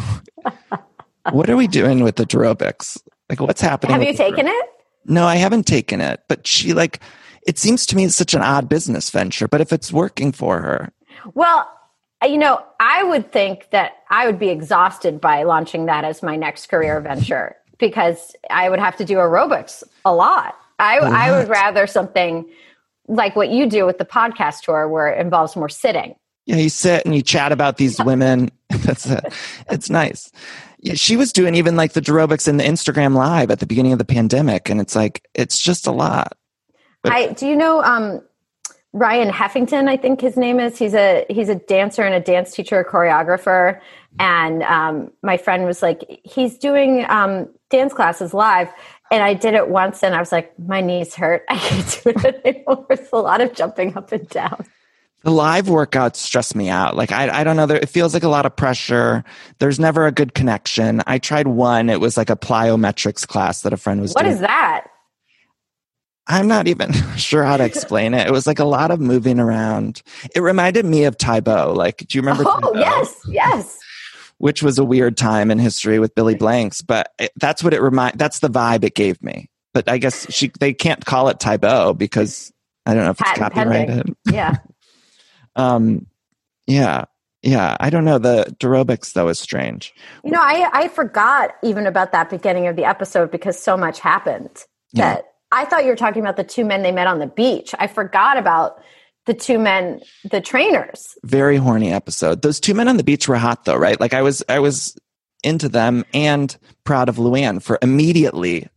what are we doing with the aerobics? Like what's happening? Have you taken it? No, I haven't taken it, but she like, it seems to me it's such an odd business venture, but if it's working for her. Well, you know, I would think that I would be exhausted by launching that as my next career venture because I would have to do aerobics a lot. I would rather something like what you do with the podcast tour where it involves more sitting. Yeah, you sit and you chat about these women. It's nice. Yeah, she was doing even like the aerobics in the Instagram Live at the beginning of the pandemic. And it's like, it's just a lot. Do you know Ryan Heffington? I think his name is. He's a dancer and a dance teacher, a choreographer. And my friend was like, he's doing dance classes live. And I did it once, and I was like, my knees hurt. I can't do it anymore. It's a lot of jumping up and down. The live workouts stress me out. Like, I don't know. It feels like a lot of pressure. There's never a good connection. I tried one. It was like a plyometrics class that a friend was doing. What is that? I'm not even sure how to explain it. It was like a lot of moving around. It reminded me of Tae Bo. Like, do you remember Tae Bo? Yes. Which was a weird time in history with Billy Blanks. But that's what that's the vibe it gave me. But I guess they can't call it Tae Bo because I don't know if it's copyrighted. Yeah. Yeah. I don't know. The aerobics though is strange. I forgot even about that beginning of the episode because so much happened that I thought you were talking about the two men they met on the beach. I forgot about the two men, the trainers. Very horny episode. Those two men on the beach were hot though, right? Like I was into them and proud of Luann for immediately.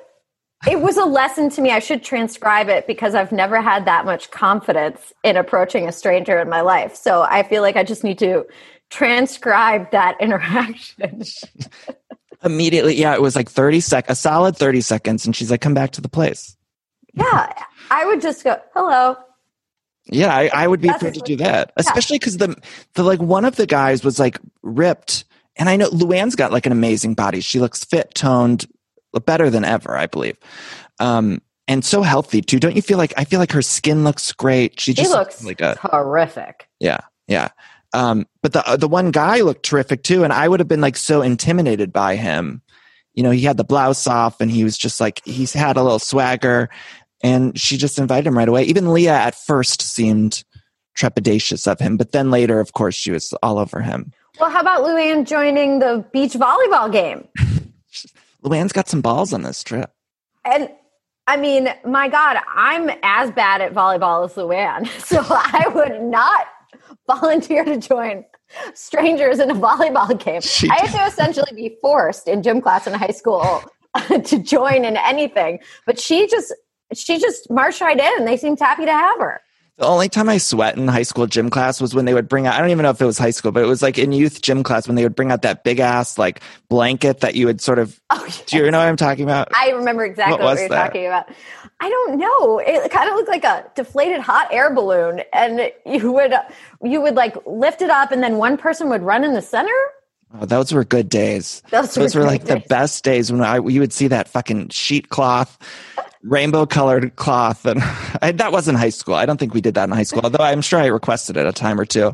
It was a lesson to me. I should transcribe it because I've never had that much confidence in approaching a stranger in my life. So I feel like I just need to transcribe that interaction. Immediately. Yeah. It was like a solid 30 seconds. And she's like, come back to the place. Yeah. I would just go, hello. Yeah. I would be afraid to do that, especially because the like one of the guys was like ripped. And I know Luann's got like an amazing body. She looks fit, toned, better than ever, I believe. And so healthy too. Don't you feel like, I feel like her skin looks great. She looks really good. Horrific. Yeah. Yeah. But the one guy looked terrific too. And I would have been like so intimidated by him. He had the blouse off and he was just like, he's had a little swagger and she just invited him right away. Even Leah at first seemed trepidatious of him, but then later, of course, she was all over him. Well, how about Luann joining the beach volleyball game? Luann's got some balls on this trip. And I mean, my God, I'm as bad at volleyball as Luann. So I would not volunteer to join strangers in a volleyball game. I had to essentially be forced in gym class in high school to join in anything. But she just marched right in. They seemed happy to have her. The only time I sweat in high school gym class was when they would bring out, I don't even know if it was high school, but it was like in youth gym class when they would bring out that big ass like blanket that you would sort of, do you know what I'm talking about? I remember exactly what you're talking about. I don't know. It kind of looked like a deflated hot air balloon and you would like lift it up and then one person would run in the center. Oh, those were good days. Those were like the best days when you would see that fucking sheet cloth, rainbow colored cloth. And that wasn't high school. I don't think we did that in high school, although I'm sure I requested it a time or two.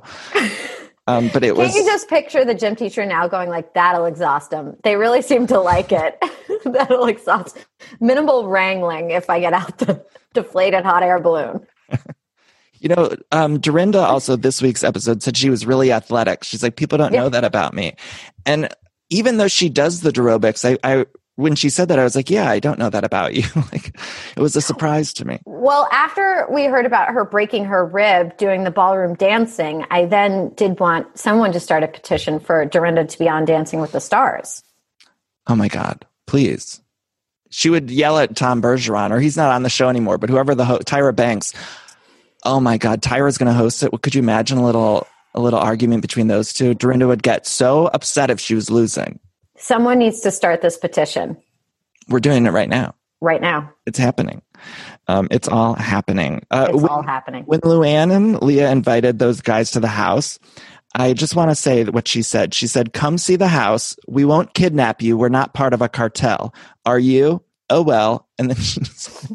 But it was. Can't you just picture the gym teacher now going like, that'll exhaust them. They really seem to like it. That'll exhaust. Minimal wrangling if I get out the deflated hot air balloon. Dorinda also this week's episode said she was really athletic. She's like, people don't know that about me. And even though she does the aerobics, I when she said that, I was like, yeah, I don't know that about you. Like, it was a surprise to me. Well, after we heard about her breaking her rib doing the ballroom dancing, I then did want someone to start a petition for Dorinda to be on Dancing with the Stars. Oh my God, please. She would yell at Tom Bergeron, or he's not on the show anymore, but whoever Tyra Banks. Oh my God, Tyra's going to host it. Could you imagine a little argument between those two? Dorinda would get so upset if she was losing. Someone needs to start this petition. We're doing it right now. Right now. It's happening. It's all happening. All happening. When Luann and Leah invited those guys to the house, I just want to say what she said. She said, come see the house. We won't kidnap you. We're not part of a cartel. Are you? Oh, well. And then she's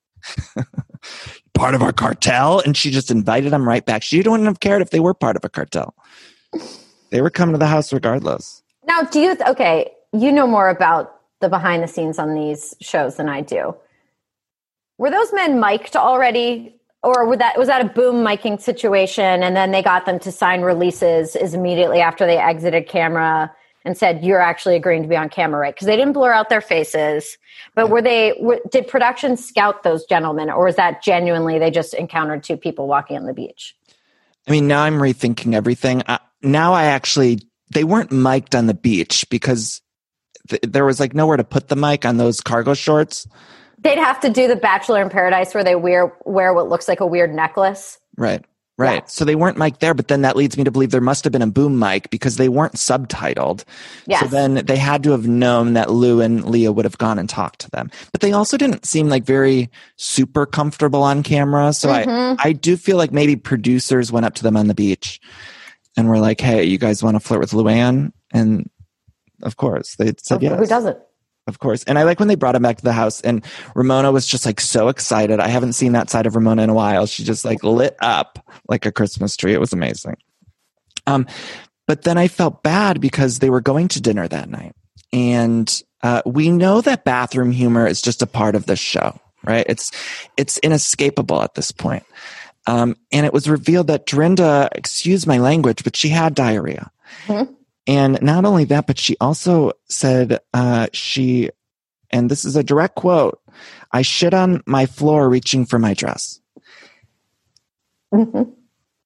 part of our cartel. And she just invited them right back. She wouldn't have cared if they were part of a cartel. They were coming to the house regardless. Now, you know more about the behind the scenes on these shows than I do. Were those men mic'd already? Or was that a boom miking situation and then they got them to sign releases immediately after they exited camera and said, you're actually agreeing to be on camera, right? Because they didn't blur out their faces. But did production scout those gentlemen, or was that genuinely they just encountered two people walking on the beach? I mean, now I'm rethinking everything. They weren't mic'd on the beach because there was like nowhere to put the mic on those cargo shorts. They'd have to do the Bachelor in Paradise where they wear what looks like a weird necklace. Right. Right. Yeah. So they weren't mic'd there, but then that leads me to believe there must have been a boom mic because they weren't subtitled. Yes. So then they had to have known that Lou and Leah would have gone and talked to them. But they also didn't seem like very super comfortable on camera. So I do feel like maybe producers went up to them on the beach and were like, hey, you guys want to flirt with Luann? And of course, they said yes. Who doesn't? Of course. And I like when they brought him back to the house and Ramona was just like so excited. I haven't seen that side of Ramona in a while. She just like lit up like a Christmas tree. It was amazing. But then I felt bad because they were going to dinner that night. And we know that bathroom humor is just a part of the show, right? It's inescapable at this point. And it was revealed that Dorinda, excuse my language, but she had diarrhea. Mm-hmm. And not only that, but she also said and this is a direct quote, I shit on my floor reaching for my dress. Mm-hmm.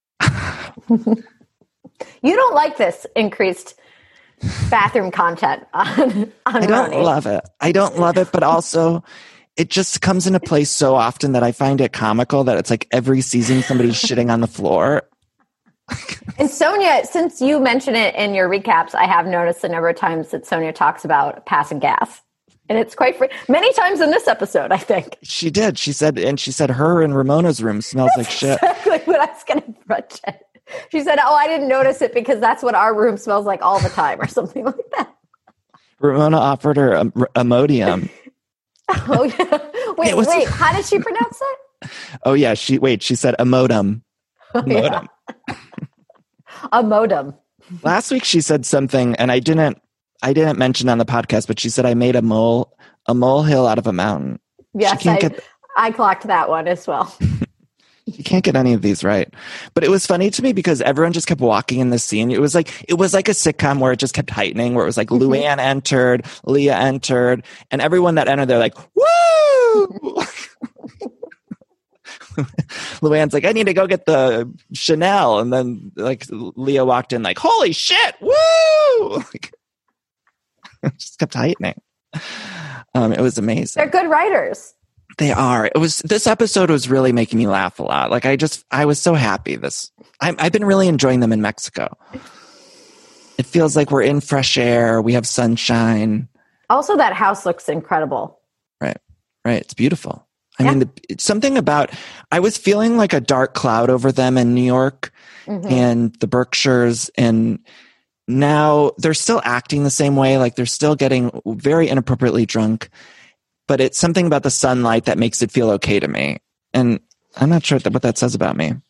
You don't like this increased bathroom content on I don't love it. I don't love it, but also it just comes into play so often that I find it comical that it's like every season somebody's shitting on the floor. And Sonia, since you mention it in your recaps, I have noticed the number of times that Sonia talks about passing gas. And it's quite many times in this episode, I think. She did. She said her and Ramona's room smells like shit. Exactly what I was going to mention. She said, I didn't notice it because that's what our room smells like all the time or something like that. Ramona offered her Imodium. Oh, yeah. Wait, how did she pronounce it? Oh, yeah. She said Imodium. Yeah. A modem. Last week she said something, and I didn't mention on the podcast, but she said I made a molehill out of a mountain. Yes, I clocked that one as well. You can't get any of these right. But it was funny to me because everyone just kept walking in the scene. It was like a sitcom where it just kept heightening, where it was like Luann entered, Leah entered, and everyone that entered, they're like, woo! Luann's like, I need to go get the Chanel. And then like Leah walked in like, holy shit, woo! Like, just kept heightening. It was amazing. They're good writers. They are. This episode was really making me laugh a lot. Like I was so happy. I've been really enjoying them in Mexico. It feels like we're in fresh air. We have sunshine. Also, that house looks incredible. Right. It's beautiful. I mean, it's something about, I was feeling like a dark cloud over them in New York and the Berkshires. And now they're still acting the same way. Like they're still getting very inappropriately drunk, but it's something about the sunlight that makes it feel okay to me. And I'm not sure what that says about me.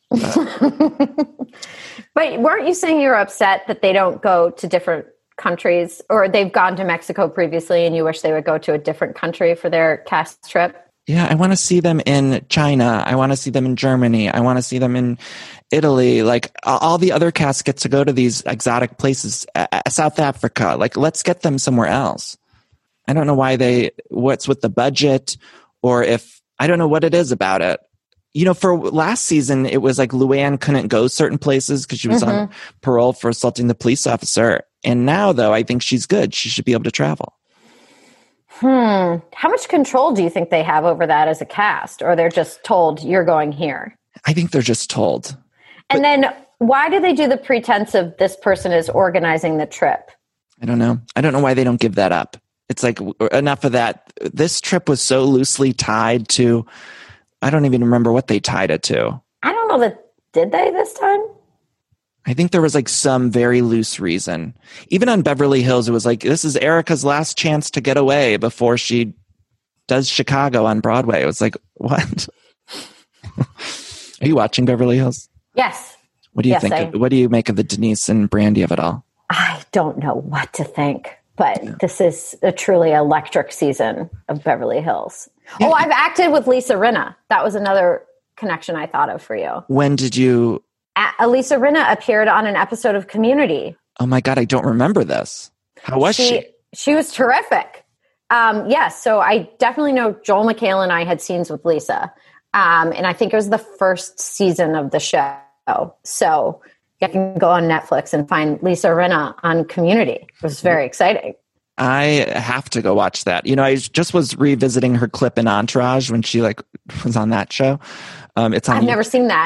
But weren't you saying you're upset that they don't go to different countries, or they've gone to Mexico previously and you wish they would go to a different country for their cast trip? Yeah, I want to see them in China. I want to see them in Germany. I want to see them in Italy. Like all the other casts get to go to these exotic places, South Africa. Like let's get them somewhere else. I don't know what's with the budget, or I don't know what it is about it. You know, for last season, it was like Luann couldn't go certain places because she was on parole for assaulting the police officer. And now, though, I think she's good. She should be able to travel. How much control do you think they have over that as a cast? Or they're just told, you're going here? I think they're just told. And then why do they do the pretense of this person is organizing the trip? I don't know. I don't know why they don't give that up. It's like, enough of that. This trip was so loosely tied to, I don't even remember what they tied it to. I don't know did they this time? I think there was like some very loose reason. Even on Beverly Hills, it was like, this is Erica's last chance to get away before she does Chicago on Broadway. It was like, what? Are you watching Beverly Hills? Yes. What do you think? What do you make of the Denise and Brandy of it all? I don't know what to think, but this is a truly electric season of Beverly Hills. Yeah. Oh, I've acted with Lisa Rinna. That was another connection I thought of for you. When did you? Lisa Rinna appeared on an episode of Community. Oh my God, I don't remember this. How was she? She was terrific. Yes, so I definitely know Joel McHale and I had scenes with Lisa. And I think it was the first season of the show. So you can go on Netflix and find Lisa Rinna on Community. It was very exciting. I have to go watch that. You know, I just was revisiting her clip in Entourage when she was on that show. I've never seen that.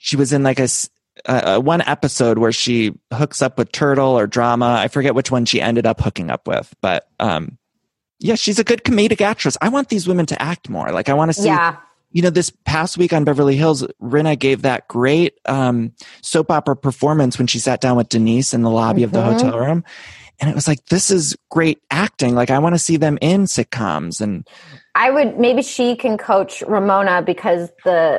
she was in like one episode where she hooks up with Turtle or Drama. I forget which one she ended up hooking up with, but yeah, she's a good comedic actress. I want these women to act more. Like I want to see, this past week on Beverly Hills, Rinna gave that great soap opera performance when she sat down with Denise in the lobby of the hotel room. And it was like, this is great acting. Like I want to see them in sitcoms. And maybe she can coach Ramona because the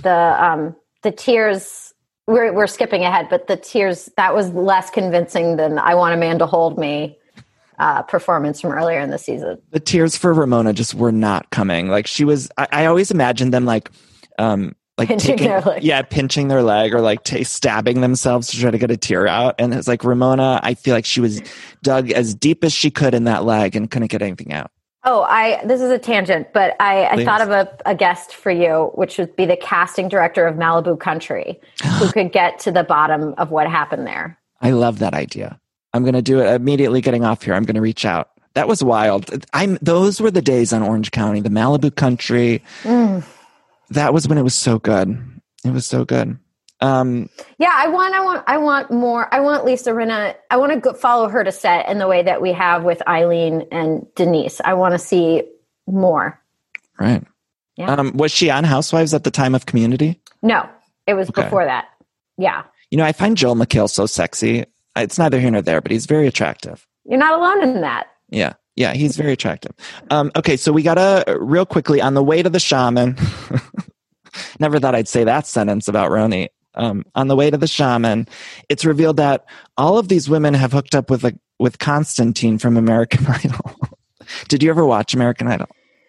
tears, we're skipping ahead, but the tears, that was less convincing than I Want a Man to Hold Me performance from earlier in the season. The tears for Ramona just were not coming. Like she was, I always imagined them like pinching their leg. Yeah, pinching their leg or like stabbing themselves to try to get a tear out. And it's like Ramona, I feel like she was dug as deep as she could in that leg and couldn't get anything out. Oh, this is a tangent, but I thought of a guest for you, which would be the casting director of Malibu Country, who could get to the bottom of what happened there. I love that idea. I'm going to do it immediately getting off here. I'm going to reach out. That was wild. Those were the days on Orange County, the Malibu Country. That was when it was so good. It was so good. Yeah, I want more. I want Lisa Rinna. I want to follow her to set in the way that we have with Eileen and Denise. I want to see more. Right. Yeah. Was she on Housewives at the time of Community? No, it was before that. Yeah. I find Joel McHale so sexy. It's neither here nor there, but he's very attractive. You're not alone in that. Yeah. Yeah, he's very attractive. Okay, so we got to, real quickly, on the way to the shaman. Never thought I'd say that sentence about Roni. On the way to the shaman, it's revealed that all of these women have hooked up with Constantine from American Idol. Did you ever watch American Idol?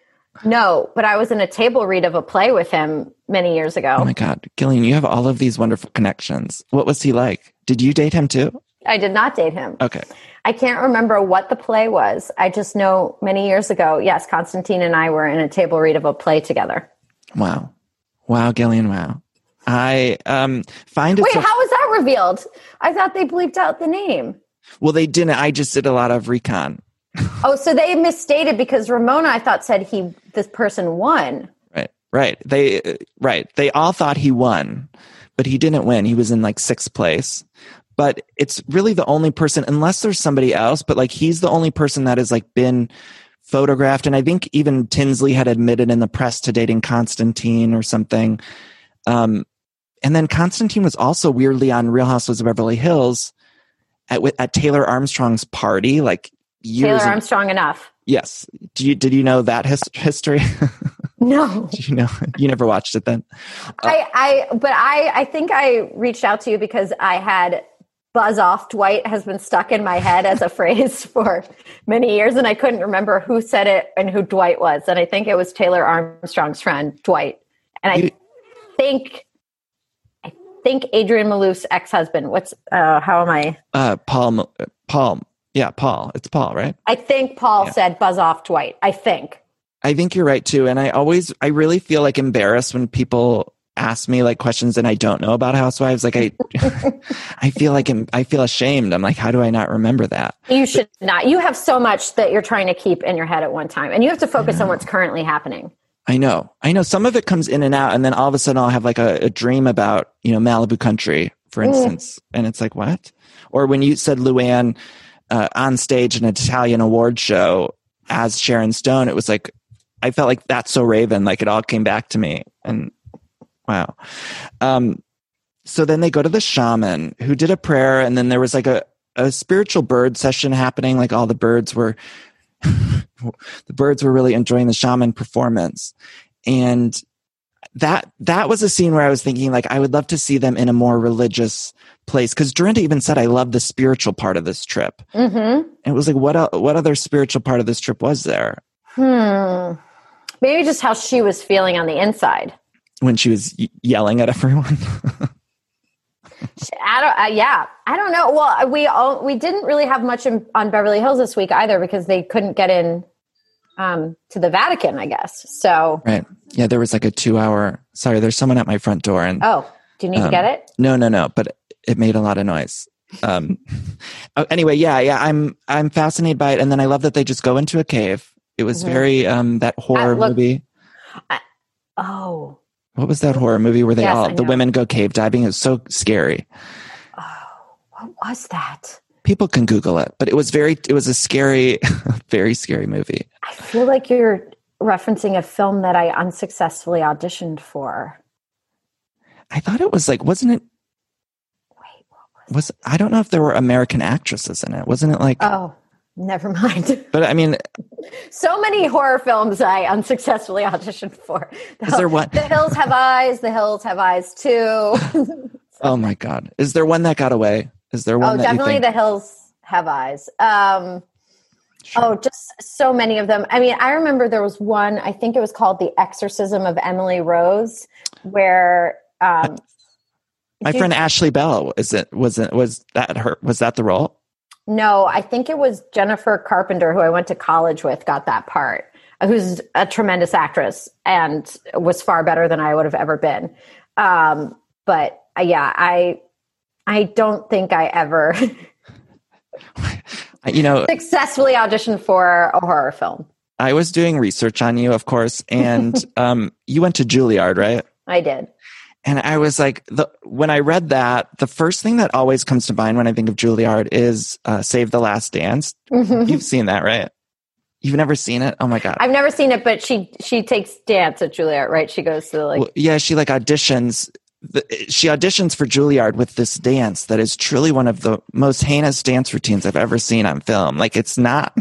No, but I was in a table read of a play with him many years ago. Oh my God. Gillian, you have all of these wonderful connections. What was he like? Did you date him too? I did not date him. Okay. I can't remember what the play was. I just know many years ago, yes, Constantine and I were in a table read of a play together. Wow. Wow, Gillian, wow. I find it... Wait, how was that revealed? I thought they bleeped out the name. Well, they didn't. I just did a lot of recon. Oh, so they misstated because Ramona, I thought, said this person won. Right. They all thought he won, but he didn't win. He was in like 6th place. But it's really the only person, unless there's somebody else, but like he's the only person that has like been photographed. And I think even Tinsley had admitted in the press to dating Constantine or something. And then Constantine was also weirdly on Real Housewives of Beverly Hills at Taylor Armstrong's party, like years. Taylor Armstrong enough. Yes. Did you know that history? No. Did you know? You never watched it then? I think I reached out to you because I had buzz off Dwight has been stuck in my head as a phrase for many years, and I couldn't remember who said it and who Dwight was. And I think it was Taylor Armstrong's friend, Dwight. And I think Adrienne Malouf's ex-husband. How am I? Paul. Yeah, Paul. It's Paul, right? I think Paul said buzz off Dwight. I think you're right too. And I really feel like embarrassed when people ask me like questions and I don't know about Housewives. Like I feel ashamed. I'm like, how do I not remember that? You should not. You have so much that you're trying to keep in your head at one time, and you have to focus on what's currently happening. I know. Some of it comes in and out, and then all of a sudden I'll have like a dream about, Malibu Country, for instance. And it's like, what? Or when you said Luann on stage in an Italian award show as Sharon Stone, it was like, I felt like That's So Raven, like it all came back to me. And wow. So then they go to the shaman who did a prayer, and then there was like a spiritual bird session happening. Like all the birds were really enjoying the shaman performance. And that was a scene where I was thinking like, I would love to see them in a more religious place. Cause Dorinda even said, I love the spiritual part of this trip. Mm-hmm. And it was like, what other spiritual part of this trip was there? Maybe just how she was feeling on the inside. When she was yelling at everyone. I don't know. Well, we didn't really have much on Beverly Hills this week either because they couldn't get in to the Vatican, I guess. So right, yeah, there was like a 2-hour. Sorry, there's someone at my front door, and do you need to get it? No, but it made a lot of noise. Anyway, yeah, I'm fascinated by it, and then I love that they just go into a cave. It was very that horror movie. What was that horror movie where Yes, the women go cave diving? It was so scary. What was that? People can Google it, but it was a scary, very scary movie. I feel like you're referencing a film that I unsuccessfully auditioned for. I thought it was like, wasn't it? Wait, what was I don't know if there were American actresses in it. Wasn't it like? Oh, never mind. But I mean, so many horror films I unsuccessfully auditioned for. Is there one? The Hills Have Eyes. The Hills Have Eyes too. Oh my God! Is there one that got away? Is there one? Oh, definitely The Hills Have Eyes. Sure. Oh, just so many of them. I mean, I remember there was one. I think it was called The Exorcism of Emily Rose, where my friend Ashley Bell was that the role? No, I think it was Jennifer Carpenter, who I went to college with, got that part, who's a tremendous actress and was far better than I would have ever been. But yeah, I don't think I ever successfully auditioned for a horror film. I was doing research on you, of course, and you went to Juilliard, right? I did. And I was like, when I read that, the first thing that always comes to mind when I think of Juilliard is Save the Last Dance. Mm-hmm. You've seen that, right? You've never seen it? Oh my God. I've never seen it, but she takes dance at Juilliard, right? She goes to she auditions. She auditions for Juilliard with this dance that is truly one of the most heinous dance routines I've ever seen on film. Like it's not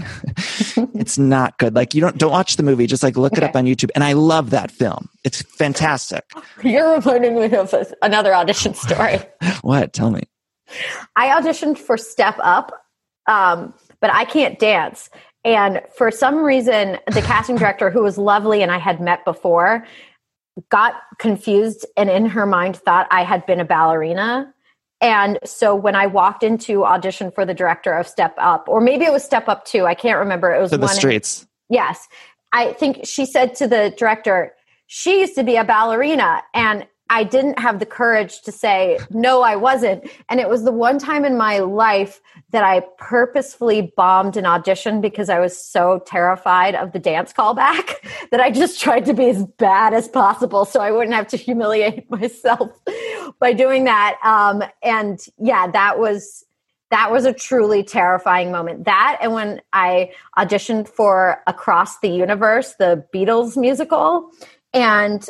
good. Like you don't watch the movie, just like look it up on YouTube. And I love that film. It's fantastic. You're reminding me of another audition story. What? Tell me. I auditioned for Step Up, but I can't dance. And for some reason, the casting director, who was lovely and I had met before, got confused and in her mind thought I had been a ballerina. And so when I walked into audition for the director of Step Up, or maybe it was Step Up 2, I can't remember. It was The Streets. Yes. I think she said to the director, she used to be a ballerina. And I didn't have the courage to say, no, I wasn't. And it was the one time in my life that I purposefully bombed an audition because I was so terrified of the dance callback that I just tried to be as bad as possible so I wouldn't have to humiliate myself by doing that. And yeah, that was a truly terrifying moment. That, and when I auditioned for Across the Universe, the Beatles musical, and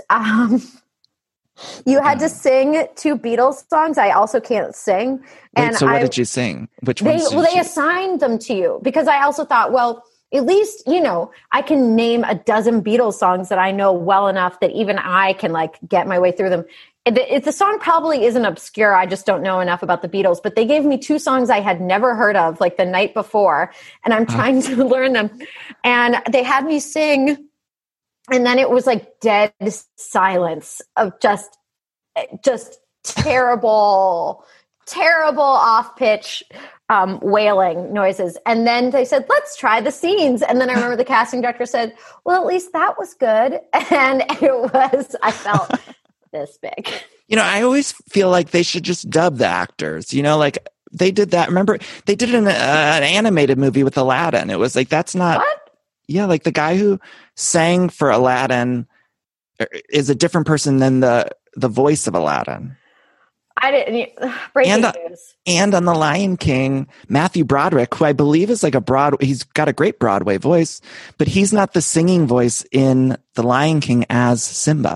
you had to sing 2 Beatles songs. I also can't sing. And so what did you sing? Which ones? They assigned them to you because I also thought, well, at least, I can name a dozen Beatles songs that I know well enough that even I can get my way through them. The song probably isn't obscure. I just don't know enough about the Beatles, but they gave me 2 songs I had never heard of the night before. And I'm trying to learn them. And they had me sing. And then it was dead silence of just terrible off pitch wailing noises. And then they said, let's try the scenes. And then I remember the casting director said, well, at least that was good. And I felt this big. I always feel like they should just dub the actors, they did that. Remember, they did an animated movie with Aladdin. It was that's not. What? Yeah, the guy who sang for Aladdin is a different person than the voice of Aladdin. I didn't. Breaking news. And on The Lion King, Matthew Broderick, who I believe is he's got a great Broadway voice, but he's not the singing voice in The Lion King as Simba.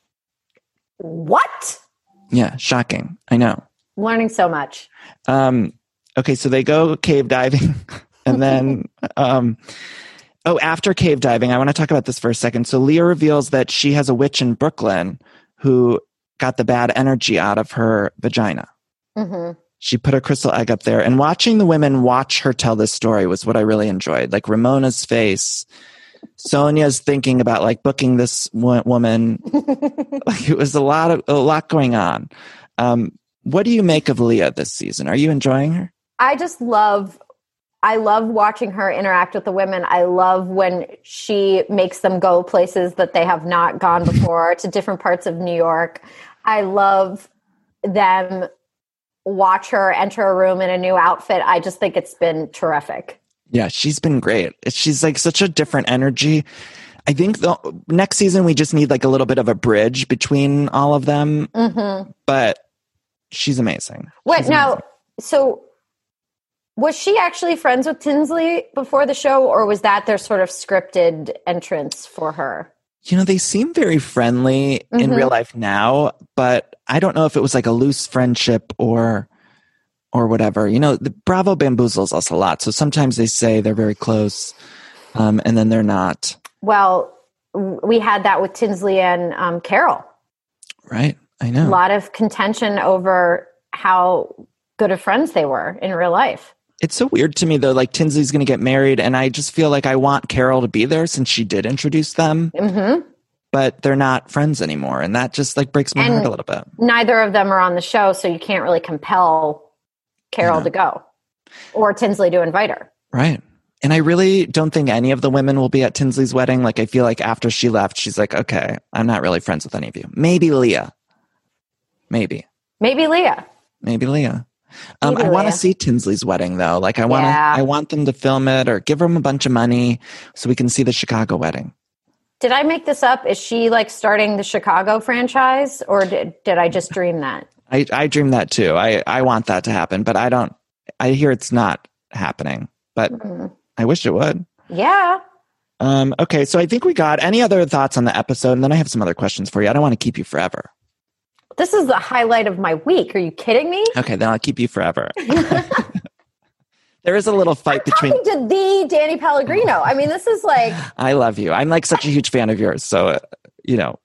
What? Yeah, shocking. I know. Learning so much. Okay, so they go cave diving, and then. After cave diving, I want to talk about this for a second. So Leah reveals that she has a witch in Brooklyn who got the bad energy out of her vagina. Mm-hmm. She put a crystal egg up there. And watching the women watch her tell this story was what I really enjoyed. Ramona's face, Sonia's thinking about booking this woman. It was a lot going on. What do you make of Leah this season? Are you enjoying her? I love watching her interact with the women. I love when she makes them go places that they have not gone before, to different parts of New York. I love them watch her enter a room in a new outfit. I just think it's been terrific. Yeah, she's been great. She's such a different energy. I think the next season we just need like a little bit of a bridge between all of them. But she's amazing. Wait, now, so was she actually friends with Tinsley before the show, or was that their sort of scripted entrance for her? You know, they seem very friendly in real life now, but I don't know if it was like a loose friendship or whatever. You know, the Bravo bamboozles us a lot. So sometimes they say they're very close, and then they're not. Well, we had that with Tinsley and Carol. Right. I know. A lot of contention over how good of friends they were in real life. It's so weird to me, though. Like, Tinsley's going to get married, and I just feel like I want Carol to be there since she did introduce them. But they're not friends anymore, and that just like breaks my heart a little bit. Neither of them are on the show, so you can't really compel Carol to go or Tinsley to invite her. Right. And I really don't think any of the women will be at Tinsley's wedding. Like, I feel like after she left, she's like, okay, I'm not really friends with any of you. Maybe Leah. Maybe Leah. I want to see Tinsley's wedding though. Like I want them to film it or give them a bunch of money so we can see the Chicago wedding. Did I make this up? Is she like starting the Chicago franchise, or did I just dream that? I dreamed that too. I want that to happen, but I hear it's not happening, but I wish it would. Yeah. Okay. So I think we got any other thoughts on the episode, and then I have some other questions for you. I don't want to keep you forever. This is the highlight of my week. Are you kidding me? Okay, then I'll keep you forever. There is a little fight between... talking to the Danny Pellegrino. I mean, this is like... I love you. I'm like such a huge fan of yours. So, you know,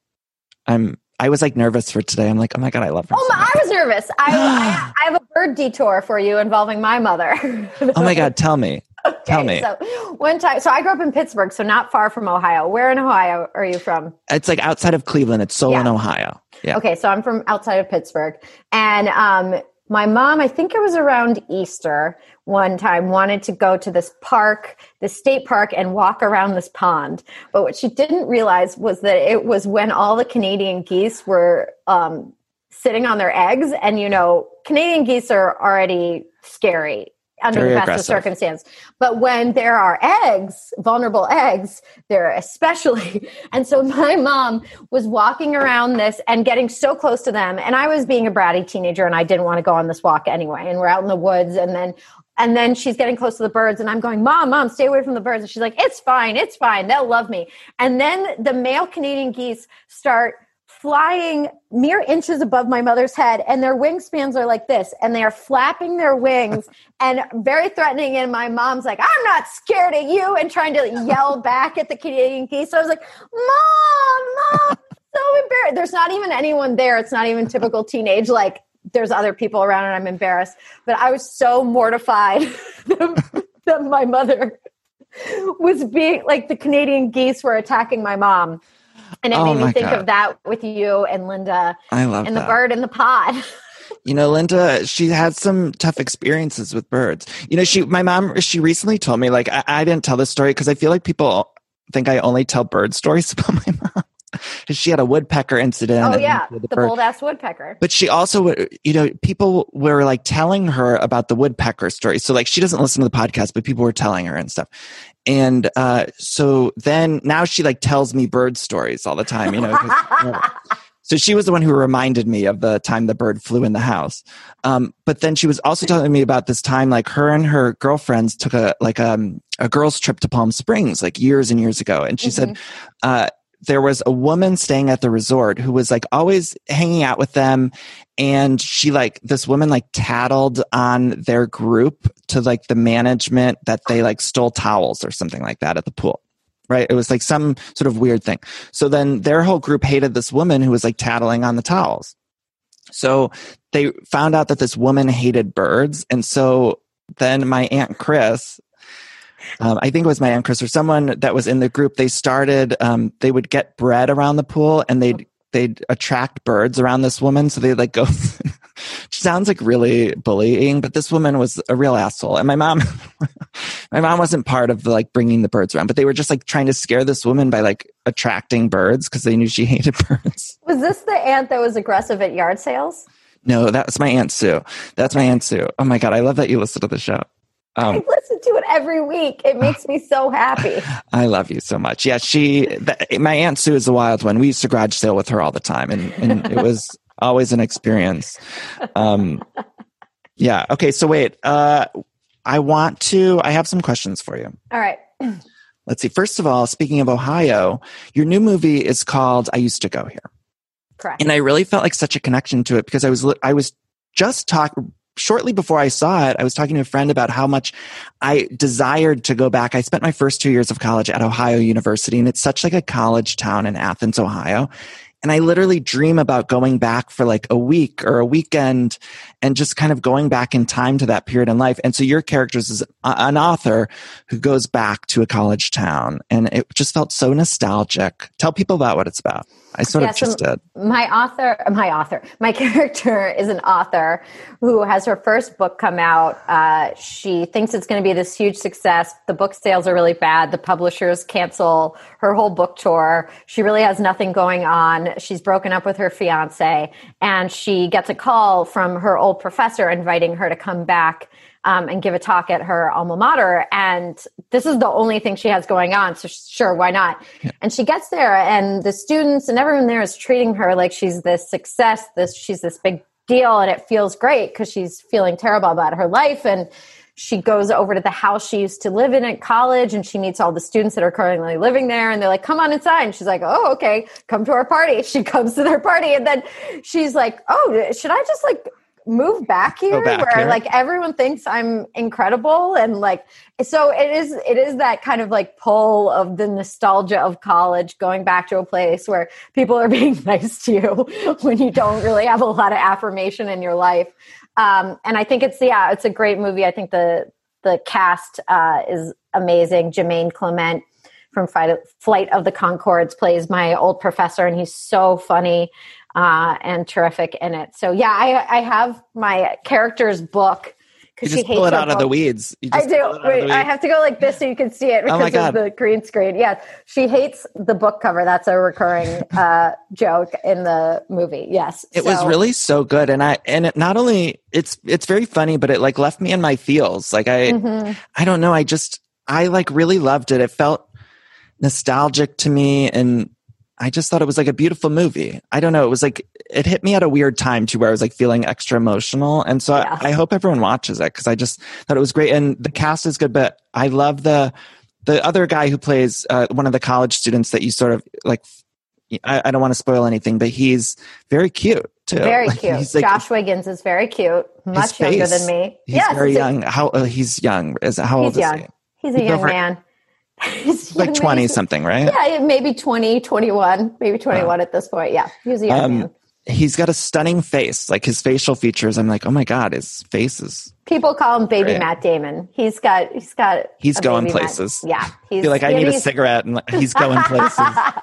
I was like nervous for today. I'm like, oh my God, I love her. Oh, I was nervous. I have a bird detour for you involving my mother. Oh my God, tell me. Okay, tell me. So one time, I grew up in Pittsburgh, so not far from Ohio. Where in Ohio are you from? It's like outside of Cleveland. It's Solon, Ohio. Yeah. Okay, so I'm from outside of Pittsburgh. And my mom, I think it was around Easter, one time wanted to go to this park, the state park, and walk around this pond. But what she didn't realize was that it was when all the Canadian geese were sitting on their eggs. And, you know, Canadian geese are already scary under very the best aggressive of circumstance. But when there are eggs, vulnerable eggs, they're especially. And so my mom was walking around this and getting so close to them. And I was being a bratty teenager and I didn't want to go on this walk anyway. And we're out in the woods, and then she's getting close to the birds, and I'm going, Mom, stay away from the birds. And she's like, it's fine. They'll love me. And then the male Canadian geese start flying mere inches above my mother's head, and their wingspans are like this, and they are flapping their wings and very threatening. And my mom's like, I'm not scared of you, and trying to yell back at the Canadian geese. So I was like, Mom, so embarrassed. There's not even anyone there. It's not even typical teenage, like there's other people around and I'm embarrassed. But I was so mortified that my mother was being like, the Canadian geese were attacking my mom. And it made me think of that with you and Linda. I love and the bird in the pod. You know, Linda, she had some tough experiences with birds. You know, my mom, she recently told me, like, I didn't tell this story because I feel like people think I only tell bird stories about my mom. She had a woodpecker incident. Oh, yeah. The bold-ass woodpecker. But she also, you know, people were like telling her about the woodpecker story. So like, she doesn't listen to the podcast, but people were telling her and stuff. And so then now she like tells me bird stories all the time, you know. So she was the one who reminded me of the time the bird flew in the house. But then she was also telling me about this time, like her and her girlfriends took a girls' trip to Palm Springs, like years and years ago. And she said, there was a woman staying at the resort who was like always hanging out with them. And she this woman tattled on their group to like the management that they like stole towels or something like that at the pool. Right. It was like some sort of weird thing. So then their whole group hated this woman who was like tattling on the towels. So they found out that this woman hated birds. And so then my Aunt Chris, I think it was my Aunt Chris or someone that was in the group, they started, they would get bread around the pool and they'd attract birds around this woman. So they'd like go, she sounds like really bullying, but this woman was a real asshole. And my mom wasn't part of like bringing the birds around, but they were just like trying to scare this woman by like attracting birds because they knew she hated birds. Was this the aunt that was aggressive at yard sales? No, that's my Aunt Sue. That's my Aunt Sue. Oh my God. I love that you listen to the show. I listen to it every week. It makes me so happy. I love you so much. Yeah, my Aunt Sue is a wild one. We used to garage sale with her all the time, and it was always an experience. Yeah. Okay. So wait, I have some questions for you. All right. Let's see. First of all, speaking of Ohio, your new movie is called I Used to Go Here. Correct. And I really felt like such a connection to it because I was just shortly before I saw it, I was talking to a friend about how much I desired to go back. I spent my first 2 years of college at Ohio University, and it's such like a college town in Athens, Ohio. And I literally dream about going back for like a week or a weekend and just kind of going back in time to that period in life. And so your character is an author who goes back to a college town, and it just felt so nostalgic. Tell people about what it's about. I sort of just did. My character is an author who has her first book come out. She thinks it's going to be this huge success. The book sales are really bad. The publishers cancel her whole book tour. She really has nothing going on. She's broken up with her fiance, and she gets a call from her old professor inviting her to come back and give a talk at her alma mater. And this is the only thing she has going on. So sure, why not? Yeah. And she gets there, and the students and everyone there is treating her like she's this success, she's this big deal. And it feels great because she's feeling terrible about her life. And she goes over to the house she used to live in at college, and she meets all the students that are currently living there. And they're like, come on inside. And she's like, oh, okay, come to our party. She comes to their party. And then she's like, oh, should I just like move back here where like everyone thinks I'm incredible? And like, so it is that kind of like pull of the nostalgia of college, going back to a place where people are being nice to you when you don't really have a lot of affirmation in your life. And I think it's a great movie. I think the cast is amazing. Jermaine Clement from Flight of the Conchords plays my old professor, and he's so funny and terrific in it. So yeah, I have my character's book because she hates pull it out of the weeds. I do. Wait, I have to go like this so you can see it because of the green screen. Yes, she hates the book cover. That's a recurring joke in the movie. Yes, it was really so good, and it not only it's very funny, but it like left me in my feels. Like I don't know. I like really loved it. It felt nostalgic to me, and I just thought it was like a beautiful movie. I don't know. It was like, it hit me at a weird time too, where I was like feeling extra emotional. And so I hope everyone watches it because I just thought it was great. And the cast is good, but I love the other guy who plays one of the college students that you sort of like, I don't want to spoil anything, but he's very cute too. Very cute. Like, Josh Wiggins is very cute. Much younger than me. He's very young. He's young. How old is he? He's a young man. He's like 20 something, right? Yeah, maybe 20, 21, maybe 21 at this point. Yeah, he's a young man. He's got a stunning face. Like his facial features, I'm like, oh my God, his face is... People call him Baby Matt Damon. He's going places. Yeah. I feel like I need a cigarette, and he's going places.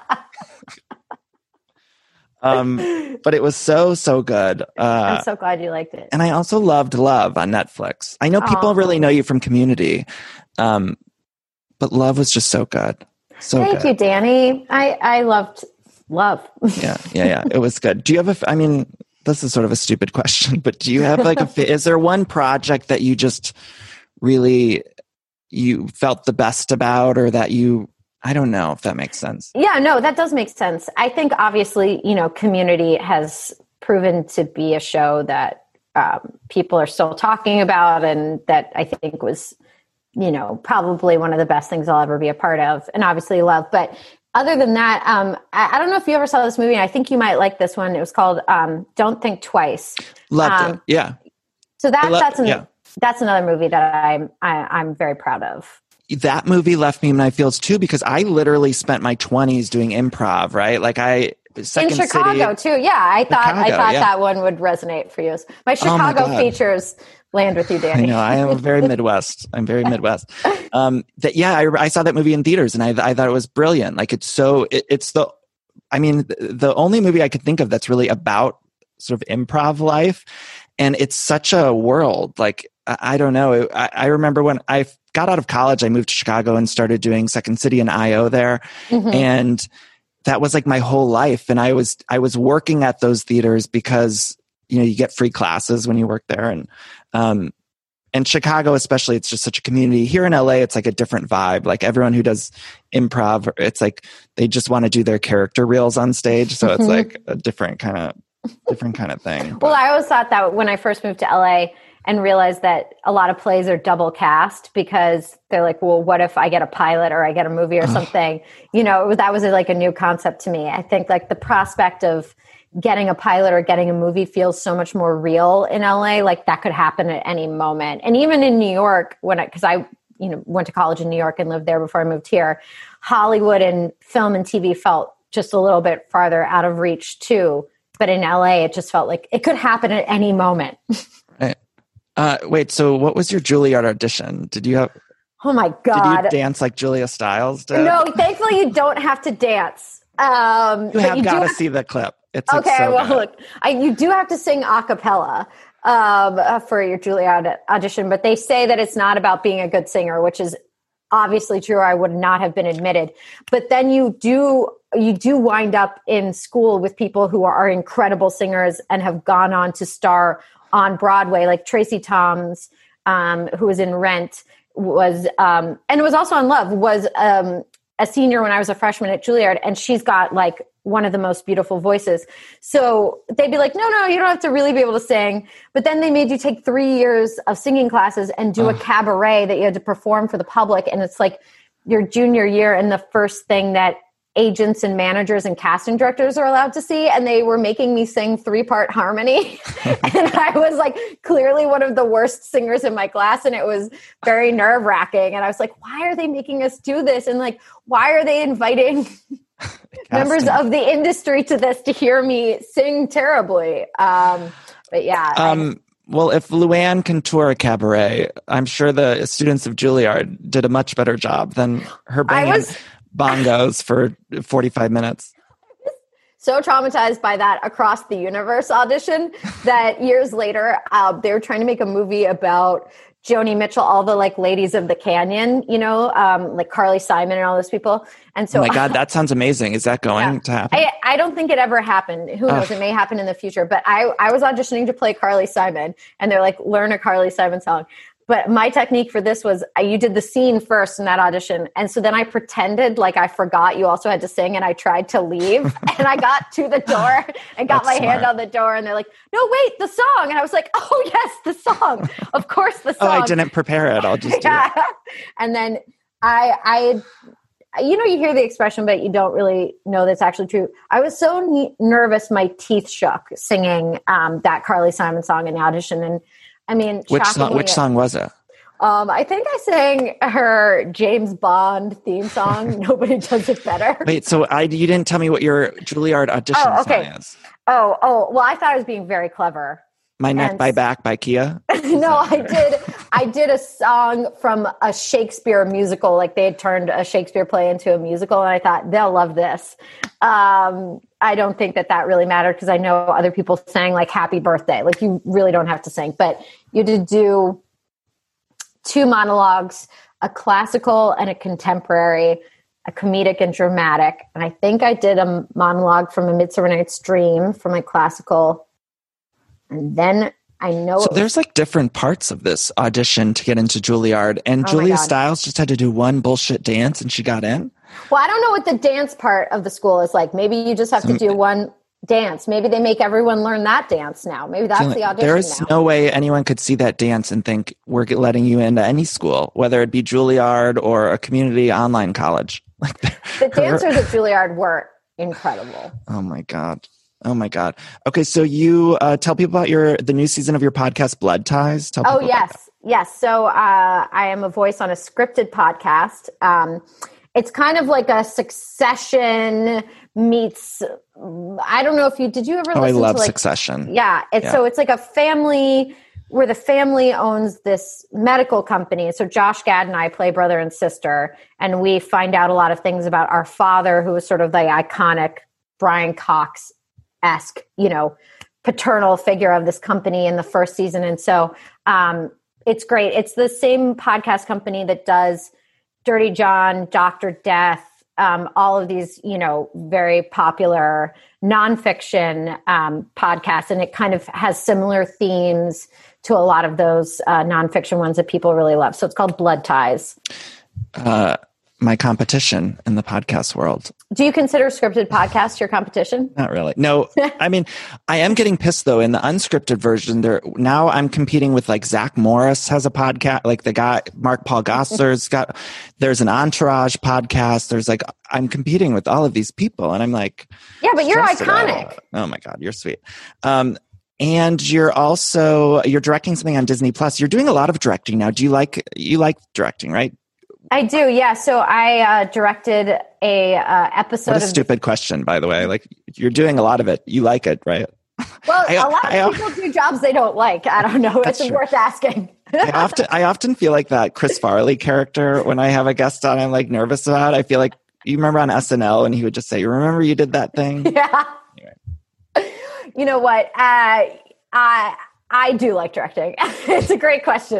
But it was so good. I'm so glad you liked it. And I also loved Love on Netflix. I know people really know you from Community. But Love was just so good. Thank you, Danny. I loved Love. Yeah. It was good. Do you have this is sort of a stupid question, but do you have like is there one project that you just really, you felt the best about, or that I don't know if that makes sense. Yeah, no, that does make sense. I think obviously, Community has proven to be a show that people are still talking about, and that I think was probably one of the best things I'll ever be a part of, and obviously Love. But other than that, I don't know if you ever saw this movie, and I think you might like this one. It was called Don't Think Twice. Loved it. Yeah. So that's another movie that I'm very proud of. That movie left me in my feels too, because I literally spent my 20s doing improv, right? Like in Chicago too. Yeah. I thought that one would resonate for you. My Chicago features land with you, Danny. I know. I am very Midwest. I'm very Midwest. I saw that movie in theaters, and I thought it was brilliant. Like it's the only movie I could think of that's really about sort of improv life. And it's such a world. Like, I don't know. I remember when I got out of college, I moved to Chicago and started doing Second City and IO there. Mm-hmm. And that was like my whole life. And I was working at those theaters because, you get free classes when you work there. And and Chicago especially, it's just such a community. Here in LA, it's like a different vibe. Like everyone who does improv, it's like they just want to do their character reels on stage. So it's like a different kind of thing. But. Well, I always thought that when I first moved to LA and realized that a lot of plays are double cast because they're like, well, what if I get a pilot or I get a movie or something? You know, that was like a new concept to me. I think like the prospect of getting a pilot or getting a movie feels so much more real in LA. Like that could happen at any moment. And even in New York, because I went to college in New York and lived there before I moved here, Hollywood and film and TV felt just a little bit farther out of reach too. But in LA, it just felt like it could happen at any moment. Right. Wait, so what was your Juilliard audition? Did you have... Oh my God. Did you dance like Julia Stiles did? No, thankfully you don't have to dance. You have got to see the clip. It's okay, so well, good. look, you do have to sing a cappella for your Juilliard audition, but they say that it's not about being a good singer, which is obviously true. I would not have been admitted. But then you do wind up in school with people who are incredible singers and have gone on to star on Broadway, like Tracy Toms, who was in Rent, was and was also on Love, was a senior when I was a freshman at Juilliard, and she's got like one of the most beautiful voices. So they'd be like, no, you don't have to really be able to sing. But then they made you take 3 years of singing classes and do a cabaret that you had to perform for the public. And it's like your junior year and the first thing that agents and managers and casting directors are allowed to see. And they were making me sing 3-part harmony. And I was like clearly one of the worst singers in my class. And it was very nerve wracking. And I was like, why are they making us do this? And like, why are they inviting members of the industry to this to hear me sing terribly? But yeah. Well, if Luann can tour a cabaret, I'm sure the students of Juilliard did a much better job than her banging bongos for 45 minutes. So traumatized by that Across the Universe audition that years later, they were trying to make a movie about Joni Mitchell, all the like ladies of the canyon, like Carly Simon and all those people. And so, oh my God, that sounds amazing. Is that going to happen? I don't think it ever happened. Who knows? It may happen in the future. But I was auditioning to play Carly Simon, and they're like, learn a Carly Simon song. But my technique for this was you did the scene first in that audition. And so then I pretended like I forgot you also had to sing, and I tried to leave. And I got to the door and got my hand on the door, and they're like, no, wait, the song. And I was like, oh, yes, the song. Of course, the song. Oh, I didn't prepare it. I'll just do it. And then I you hear the expression, but you don't really know that's actually true. I was so nervous, my teeth shook singing that Carly Simon song in the audition. And I mean, which song was it? I think I sang her James Bond theme song. Nobody does it better. Wait, so you didn't tell me what your Juilliard audition song is. Oh, well, I thought I was being very clever. My Neck, My Back by Kia? No, I did a song from a Shakespeare musical. Like they had turned a Shakespeare play into a musical, and I thought they'll love this. I don't think that really mattered because I know other people sang like Happy Birthday. Like you really don't have to sing, but you did do 2 monologues, a classical and a contemporary, a comedic and dramatic. And I think I did a monologue from A Midsummer Night's Dream for my classical. And then I know... So there's like different parts of this audition to get into Juilliard. And Julia Stiles just had to do one bullshit dance and she got in? Well, I don't know what the dance part of the school is like. Maybe you just have to do one dance. Maybe they make everyone learn that dance now. Maybe that's the audition. There is no way anyone could see that dance and think we're letting you into any school, whether it be Juilliard or a community online college. Like the dancers at Juilliard were incredible. Oh my God. Okay, so you tell people about the new season of your podcast, Blood Ties. Yes. So I am a voice on a scripted podcast. It's kind of like a Succession meets. I don't know if did you ever listen to? I love Succession. Yeah, so it's like a family where the family owns this medical company. So Josh Gad and I play brother and sister, and we find out a lot of things about our father, who was sort of the iconic Brian Cox-esque, paternal figure of this company in the first season. And so it's great. It's the same podcast company that does Dirty John, Dr. Death, all of these, very popular nonfiction podcasts. And it kind of has similar themes to a lot of those nonfiction ones that people really love. So it's called Blood Ties. My competition in the podcast world. Do you consider scripted podcasts your competition? Not really. No, I mean, I am getting pissed though. In the unscripted version, now I'm competing with like Zach Morris has a podcast, like the guy Mark Paul Gosselaar's got. There's an Entourage podcast. There's like I'm competing with all of these people, and I'm like, yeah, but you're iconic. Oh my god, you're sweet. And you're directing something on Disney Plus. You're doing a lot of directing now. You like directing, right? I do, yeah. So I directed a episode. What a stupid question, by the way. Like you're doing a lot of it. You like it, right? Well, a lot of people do jobs they don't like. I don't know. It's worth asking. I often feel like that Chris Farley character when I have a guest on. I'm like nervous about. I feel like you remember on SNL and he would just say, "Remember you did that thing." Yeah. Anyway. You know what? I do like directing. It's a great question.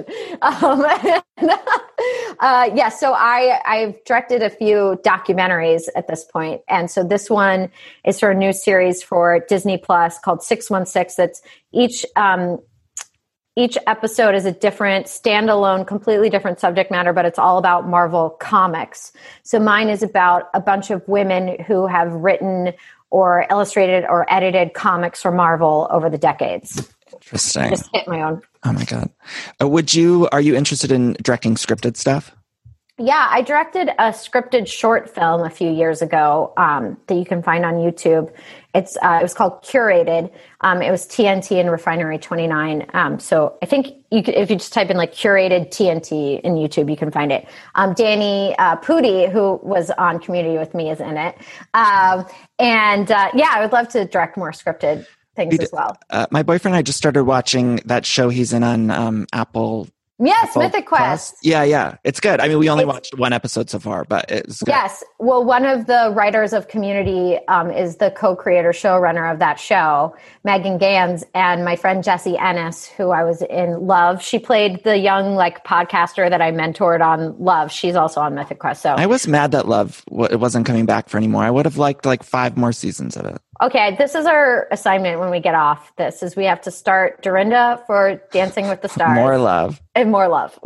So I've directed a few documentaries at this point. And so this one is for a new series for Disney Plus called 616. That's each episode is a different standalone, completely different subject matter, but it's all about Marvel comics. So mine is about a bunch of women who have written or illustrated or edited comics for Marvel over the decades. Interesting. Just hit my own. Oh my God. Are you interested in directing scripted stuff? Yeah, I directed a scripted short film a few years ago that you can find on YouTube. It was called Curated. It was TNT and Refinery 29. So I think if you just type in like Curated TNT in YouTube, you can find it. Danny Pudi, who was on Community with me, is in it. I would love to direct more scripted things as well. My boyfriend and I just started watching that show he's in on Apple. Yes, Apple Mythic Quest. Yeah. It's good. I mean, we only watched one episode so far, but it's good. Yes. Well, one of the writers of Community is the co-creator, showrunner of that show, Megan Gans, and my friend Jessie Ennis, who I was in Love. She played the young podcaster that I mentored on Love. She's also on Mythic Quest. So I was mad that Love it wasn't coming back for anymore. I would have liked 5 more seasons of it. Okay, this is our assignment when we get off this, is we have to start Dorinda for Dancing with the Stars. More Love. And more Love.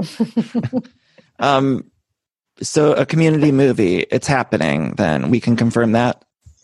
So a Community movie, it's happening then. We can confirm that?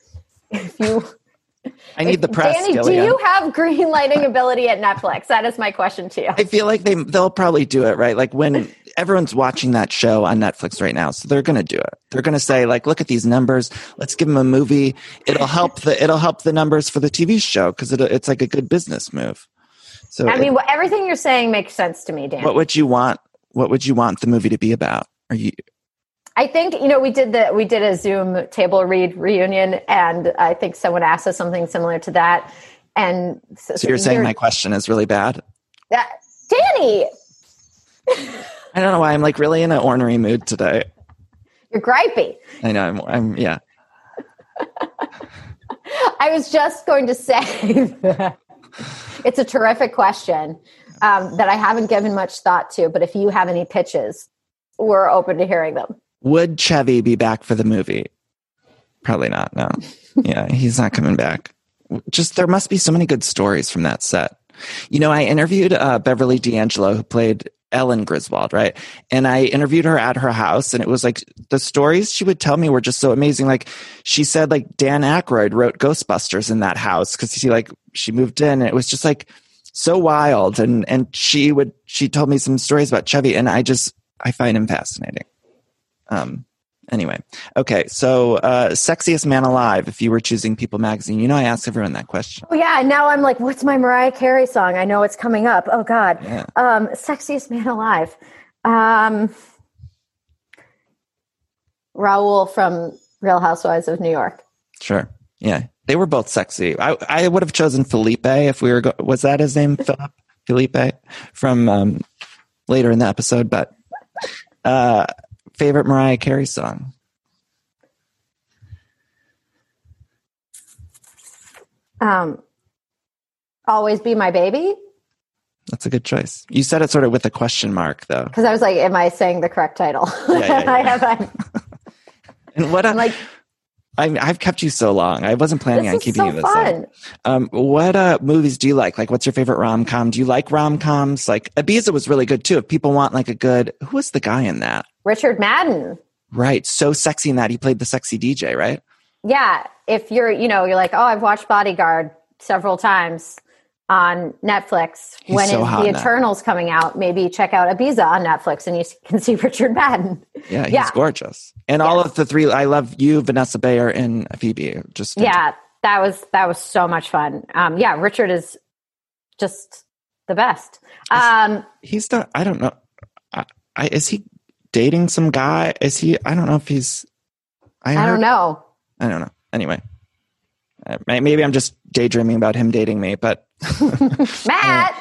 I need the press, Danny, Gillian. do you have green lighting ability at Netflix? That is my question to you. I feel like they'll probably do it, right? Like when everyone's watching that show on Netflix right now, so they're going to do it. They're going to say, look at these numbers. Let's give them a movie. It'll help the numbers for the TV show because it's like a good business move. So I mean, everything you're saying makes sense to me, Dan. What would you want? What would you want the movie to be about? I think, we did a Zoom table read reunion, and I think someone asked us something similar to that. And so you're saying my question is really bad? Danny! I don't know why I'm really in an ornery mood today. You're gripey. I know. I'm yeah. I was just going to say that it's a terrific question that I haven't given much thought to, but if you have any pitches, we're open to hearing them. Would Chevy be back for the movie? Probably not, no. Yeah, he's not coming back. Just there must be so many good stories from that set. I interviewed Beverly D'Angelo, who played Ellen Griswold, right? And I interviewed her at her house, and it was the stories she would tell me were just so amazing. She said Dan Aykroyd wrote Ghostbusters in that house because she moved in, and it was just so wild. And she told me some stories about Chevy, and I find him fascinating. Anyway, okay. So, sexiest man alive, if you were choosing People magazine, I ask everyone that question. Oh yeah. Now I'm what's my Mariah Carey song? I know it's coming up. Oh God. Yeah. Sexiest man alive. Raul from Real Housewives of New York. Sure. Yeah. They were both sexy. I would have chosen Felipe if we were, was that his name? Felipe from, later in the episode, but, favorite Mariah Carey song? Always Be My Baby. That's a good choice. You said it sort of with a question mark, though. Because I was am I saying the correct title? Yeah. I have. And what? I've kept you so long. I wasn't planning on keeping you this fun. long. What movies do you like? Like, what's your favorite rom-com? Do you like rom-coms? Like, Ibiza was really good too. If people want like a good, who was the guy in that? Richard Madden. Right. So sexy in that. He played the sexy DJ, right? Yeah. If you're like, oh, I've watched Bodyguard several times on Netflix. He's so hot The in that. Eternal's coming out, maybe check out Ibiza on Netflix and you can see Richard Madden. Yeah, he's gorgeous. And all of the three, I love you, Vanessa Bayer, and Phoebe. Just that was so much fun. Richard is just the best. He's the, I don't know. Is he dating some guy? Is he, I don't know if he's, I don't know. Anyway, maybe I'm just daydreaming about him dating me, but Matt.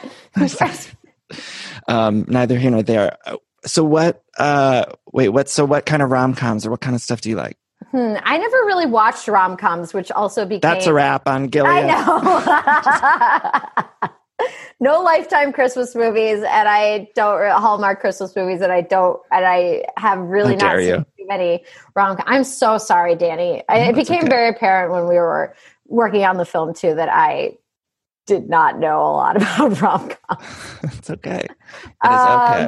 Neither here nor there. So what kind of rom-coms or what kind of stuff do you like? I never really watched rom-coms, which also became... That's a wrap on Gillian. I know. No Lifetime Christmas movies, and I don't Hallmark Christmas movies, and I have really not seen too many rom-coms. I'm so sorry, Danny. It became very apparent when we were working on the film too that I did not know a lot about rom-coms. It's okay. It is okay.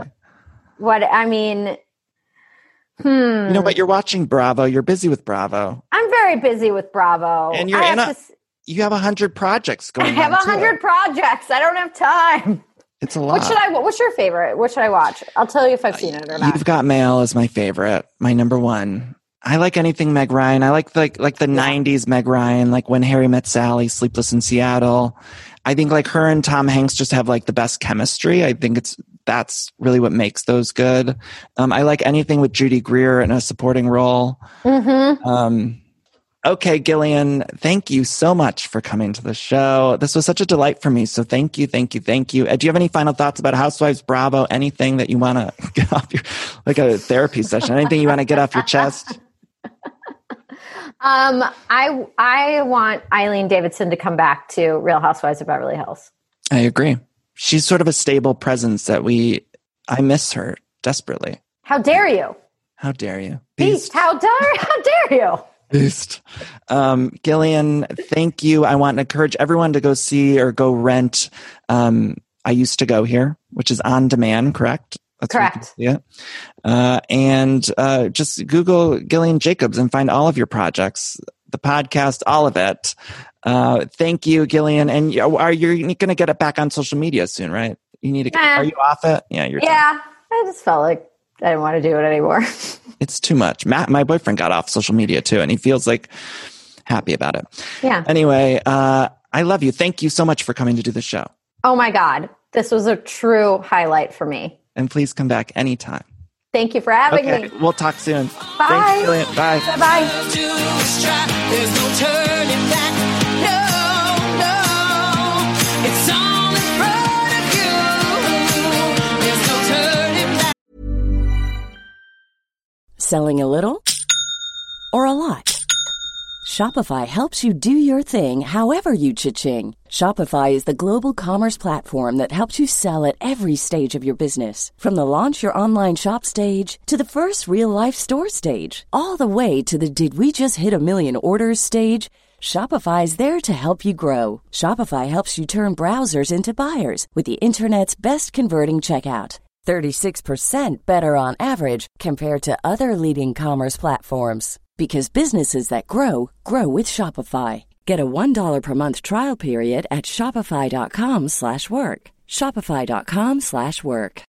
You know, but you're watching Bravo. You're busy with Bravo. I'm very busy with Bravo. And you have 100 projects going on. I have 100 projects. I don't have time. It's a lot. What's your favorite? What should I watch? I'll tell you if I've seen it or not. You've Got Mail is my favorite. My number one. I like anything Meg Ryan. I like the 90s Meg Ryan, like When Harry Met Sally, Sleepless in Seattle. I think like her and Tom Hanks just have like the best chemistry. I think that's really what makes those good. I like anything with Judy Greer in a supporting role. Mm-hmm. Okay, Gillian, thank you so much for coming to the show. This was such a delight for me. So thank you. Do you have any final thoughts about Housewives Bravo? Anything that you want to get off your, like a therapy session? Anything you want to get off your chest? I want Eileen Davidson to come back to Real Housewives of Beverly Hills. I agree. She's sort of a stable presence that I miss her desperately. How dare you? How dare you? Beast. How dare you? Beast. Gillian, thank you. I want to encourage everyone to go see or go rent I Used to Go Here, which is on demand, correct? That's correct. Yeah. And just Google Gillian Jacobs and find all of your projects, the podcast, all of it. Thank you, Gillian. And you're going to get it back on social media soon, right? You need to. Are you off it? Yeah, you're. Yeah, I just felt like I didn't want to do it anymore. It's too much. Matt, my boyfriend, got off social media too, and he feels like happy about it. Yeah. Anyway, I love you. Thank you so much for coming to do the show. Oh my God, this was a true highlight for me. And please come back anytime. Thank you for having me. We'll talk soon. Bye. Thanks, Gillian. Bye. Bye. There's no turning back. No. It's all in front of you. There's no turning back. Selling a little or a lot? Shopify helps you do your thing however you cha-ching. Shopify is the global commerce platform that helps you sell at every stage of your business. From the launch your online shop stage to the first real-life store stage, all the way to the did we just hit a million orders stage. Shopify is there to help you grow. Shopify helps you turn browsers into buyers with the internet's best converting checkout. 36% better on average compared to other leading commerce platforms. Because businesses that grow with Shopify. Get a $1 per month trial period at shopify.com/work. Shopify.com/work.